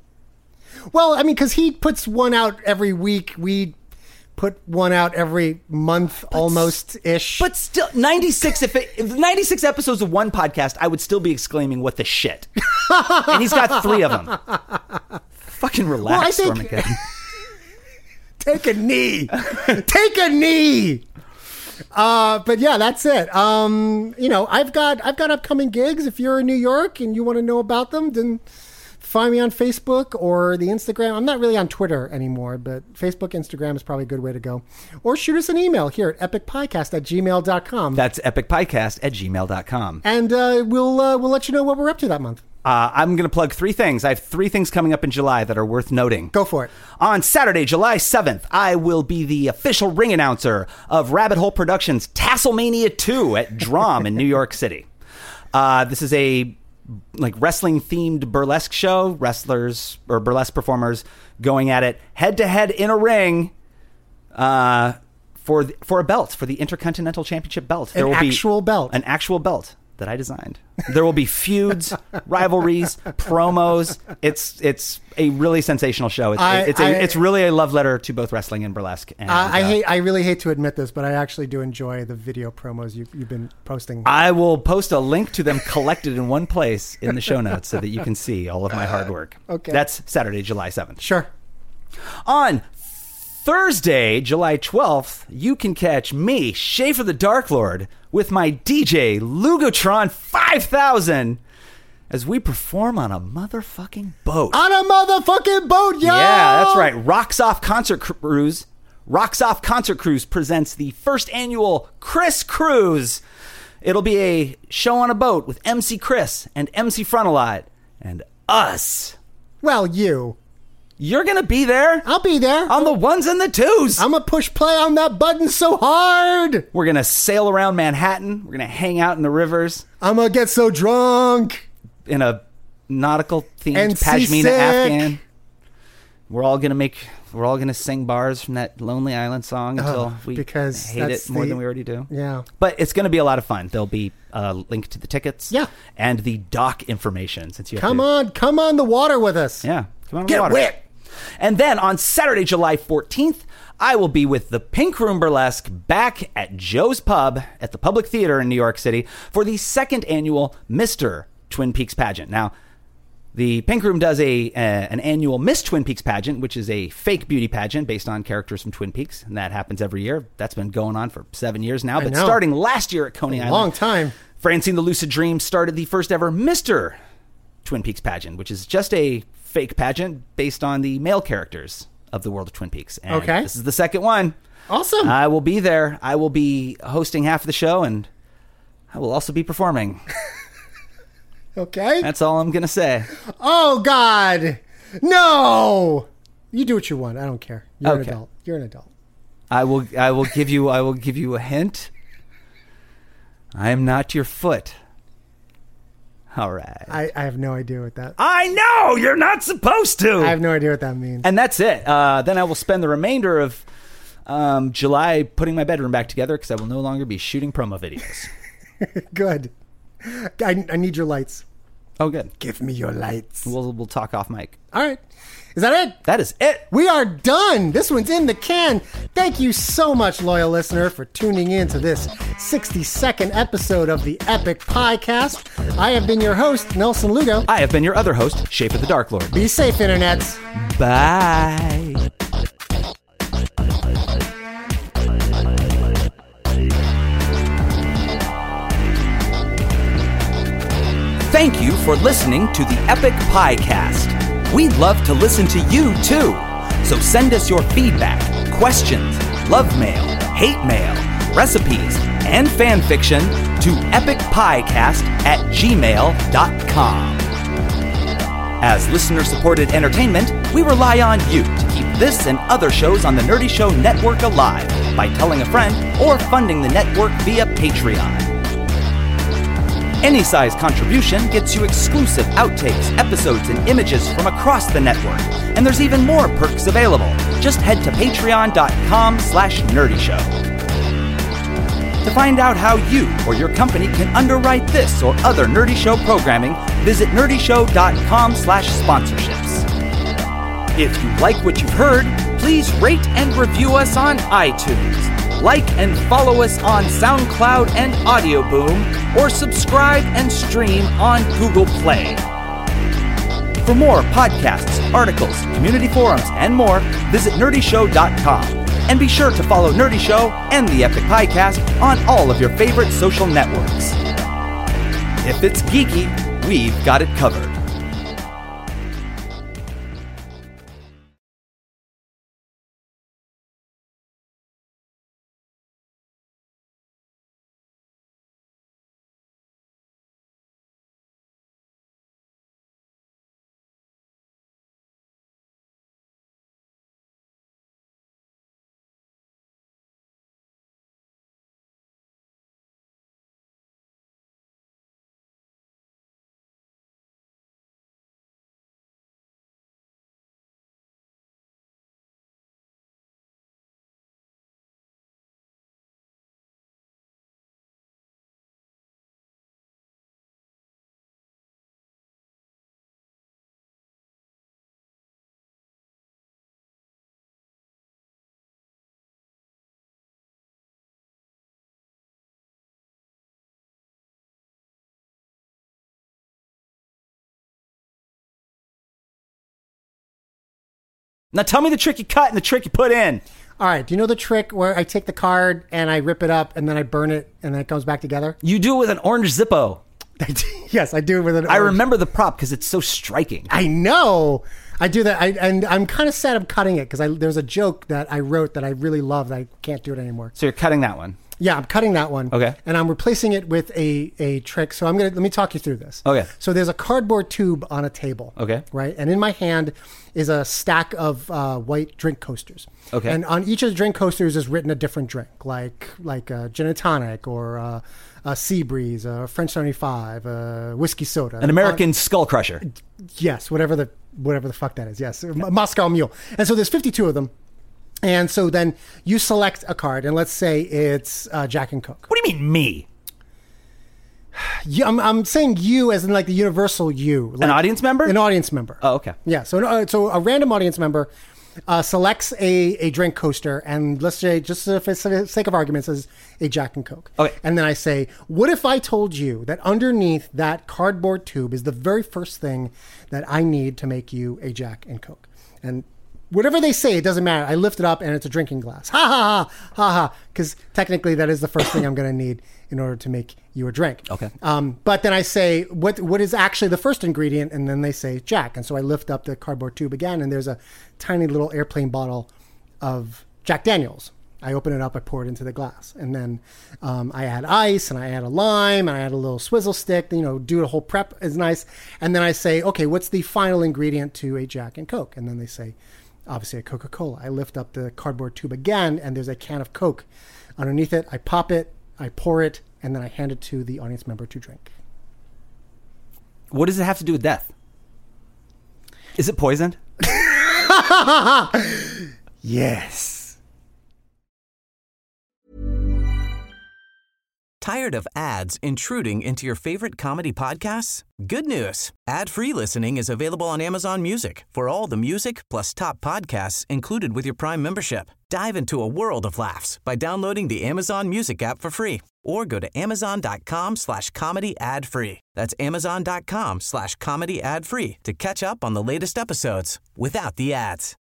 Well, I mean, because he puts one out every week. We put one out every month, almost-ish. But still, ninety-six, if, it, if ninety-six episodes of one podcast, I would still be exclaiming, what the shit? And he's got three of them. Fucking relax, well, I think... Stormageddon. Take a knee. Take a knee. Uh, but yeah, that's it. Um, you know, I've got I've got upcoming gigs. If you're in New York and you want to know about them, then find me on Facebook or the Instagram. I'm not really on Twitter anymore, but Facebook, Instagram is probably a good way to go. Or shoot us an email here at epicpodcast at gmail dot com. That's epicpodcast at gmail dot com. And uh, we'll uh, we'll let you know what we're up to that month. Uh, I'm going to plug three things. I have three things coming up in July that are worth noting. Go for it. On Saturday, July seventh, I will be the official ring announcer of Rabbit Hole Productions' Tasselmania two at Drom in New York City. Uh, this is a like wrestling-themed burlesque show. Wrestlers or burlesque performers going at it head-to-head in a ring uh, for the, for a belt, for the Intercontinental Championship belt. An will actual be belt. An actual belt that I designed. There will be feuds, rivalries, promos. It's it's a really sensational show. It's I, it's, a, I, it's really a love letter to both wrestling and burlesque. And, uh, I uh, hate I really hate to admit this, but I actually do enjoy the video promos you, you've been posting. I will post a link to them collected in one place in the show notes so that you can see all of my hard work. Okay. That's Saturday, July seventh. Sure. On Thursday, July twelfth, you can catch me, Schaefer the Dark Lord, with my D J, Lugotron five thousand, as we perform on a motherfucking boat. On a motherfucking boat, yo! Yeah, that's right. Rocks Off Concert Cruise. Rocks Off Concert Cruise presents the first annual Chris Cruise. It'll be a show on a boat with M C Chris and M C Frontalot and us. Well, you. You're going to be there. I'll be there. On the ones and the twos. I'm going to push play on that button so hard. We're going to sail around Manhattan. We're going to hang out in the rivers. I'm going to get so drunk. In a nautical themed And Pashmina seasick. Afghan. We're all going to make, we're all going to sing bars from that Lonely Island song until Oh, we because hate that's it more the- than we already do. Yeah. But it's going to be a lot of fun. There'll be a link to the tickets. Yeah. And the dock information. Since you have Come to, on. Come on the water with us. Yeah. Come on Get the water. wet. And then on Saturday, July fourteenth, I will be with the Pink Room Burlesque back at Joe's Pub at the Public Theater in New York City for the second annual Mister Twin Peaks pageant. Now, the Pink Room does a, a an annual Miss Twin Peaks pageant, which is a fake beauty pageant based on characters from Twin Peaks, and that happens every year. That's been going on for seven years now, I but know. starting last year at Coney A Island. long time. Francine the Lucid Dream started the first ever Mister Twin Peaks pageant, which is just a fake pageant based on the male characters of the world of Twin Peaks. And Okay. this is the second one. Awesome. I will be there. I will be hosting half of the show, and I will also be performing. Okay. That's all I'm going to say. Oh, God. No. You do what you want. I don't care. You're an Okay. adult. You're an adult. I will I will give you I will give you a hint. I am not your foot. All right. I, I have no idea what that... I know you're not supposed to. I have no idea what that means. And that's it. Uh, then I will spend the remainder of um, July putting my bedroom back together because I will no longer be shooting promo videos. Good. I, I need your lights. Oh, good. Give me your lights. We'll we'll talk off mic. All right. Is that it? That is it. We are done. This one's in the can. Thank you so much, loyal listener, for tuning in to this sixty-second episode of the Epic Piecast. I have been your host, Nelson Lugo. I have been your other host, Shape of the Dark Lord. Be safe, internets. Bye. Thank you for listening to the Epic Piecast. We'd love to listen to you too. So send us your feedback, questions, love mail, hate mail, recipes, and fan fiction to epicpiecast at gmail dot com. As listener-supported entertainment, we rely on you to keep this and other shows on the Nerdy Show Network alive by telling a friend or funding the network via Patreon. Any size contribution gets you exclusive outtakes, episodes, and images from across the network. And there's even more perks available. Just head to patreon.com slash nerdyshow. To find out how you or your company can underwrite this or other Nerdy Show programming, visit nerdyshow.com slash sponsorships. If you like what you've heard, please rate and review us on iTunes. Like and follow us on SoundCloud and Audio Boom, or subscribe and stream on Google Play. For more podcasts, articles, community forums, and more, visit nerdy show dot com. And be sure to follow Nerdy Show and the Epic Piecast on all of your favorite social networks. If it's geeky, we've got it covered. Now tell me the trick you cut and the trick you put in. All right. Do you know the trick where I take the card and I rip it up and then I burn it and then it comes back together? You do it with an orange Zippo. Yes, I do it with an I orange. remember the prop because it's so striking. I know. I do that. I, and I'm kind of sad I'm cutting it because there's a joke that I wrote that I really love that I can't do it anymore. So you're cutting that one. Yeah, I'm cutting that one. Okay. And I'm replacing it with a, a trick. So I'm going to, let me talk you through this. Okay. So there's a cardboard tube on a table. Okay. Right. And in my hand is a stack of uh, white drink coasters. Okay. And on each of the drink coasters is written a different drink, like like a gin and tonic or uh, a sea breeze, a French seventy-five, a whiskey soda. An American on, Skull Crusher. Yes, whatever the whatever the fuck that is. Yes, M- Moscow Mule. And so there's fifty-two of them. And so then you select a card, and let's say it's uh, Jack and Coke. What do you mean me? Yeah, I'm, I'm saying you as in like the universal you. Like an audience member? An audience member. Oh, okay. Yeah, so uh, so a random audience member uh, selects a, a drink coaster, and let's say, just for the sake of argument, says a Jack and Coke. Okay. And then I say, what if I told you that underneath that cardboard tube is the very first thing that I need to make you a Jack and Coke? And whatever they say, it doesn't matter. I lift it up and it's a drinking glass. Ha ha ha ha ha. Because technically that is the first thing I'm going to need in order to make you a drink. Okay. Um, but then I say, what what is actually the first ingredient? And then they say Jack. And so I lift up the cardboard tube again, and there's a tiny little airplane bottle of Jack Daniels. I open it up, I pour it into the glass. And then um, I add ice, and I add a lime, and I add a little swizzle stick, you know, do a whole prep is nice. And then I say, okay, what's the final ingredient to a Jack and Coke? And then they say, obviously a Coca-Cola. I lift up the cardboard tube again, and there's a can of Coke. Underneath it, I pop it, I pour it, and then I hand it to the audience member to drink. What does it have to do with death? Is it poisoned? Yes. Tired of ads intruding into your favorite comedy podcasts? Good news. Ad-free listening is available on Amazon Music for all the music plus top podcasts included with your Prime membership. Dive into a world of laughs by downloading the Amazon Music app for free or go to amazon.com slash comedy ad free. That's amazon.com slash comedy ad free to catch up on the latest episodes without the ads.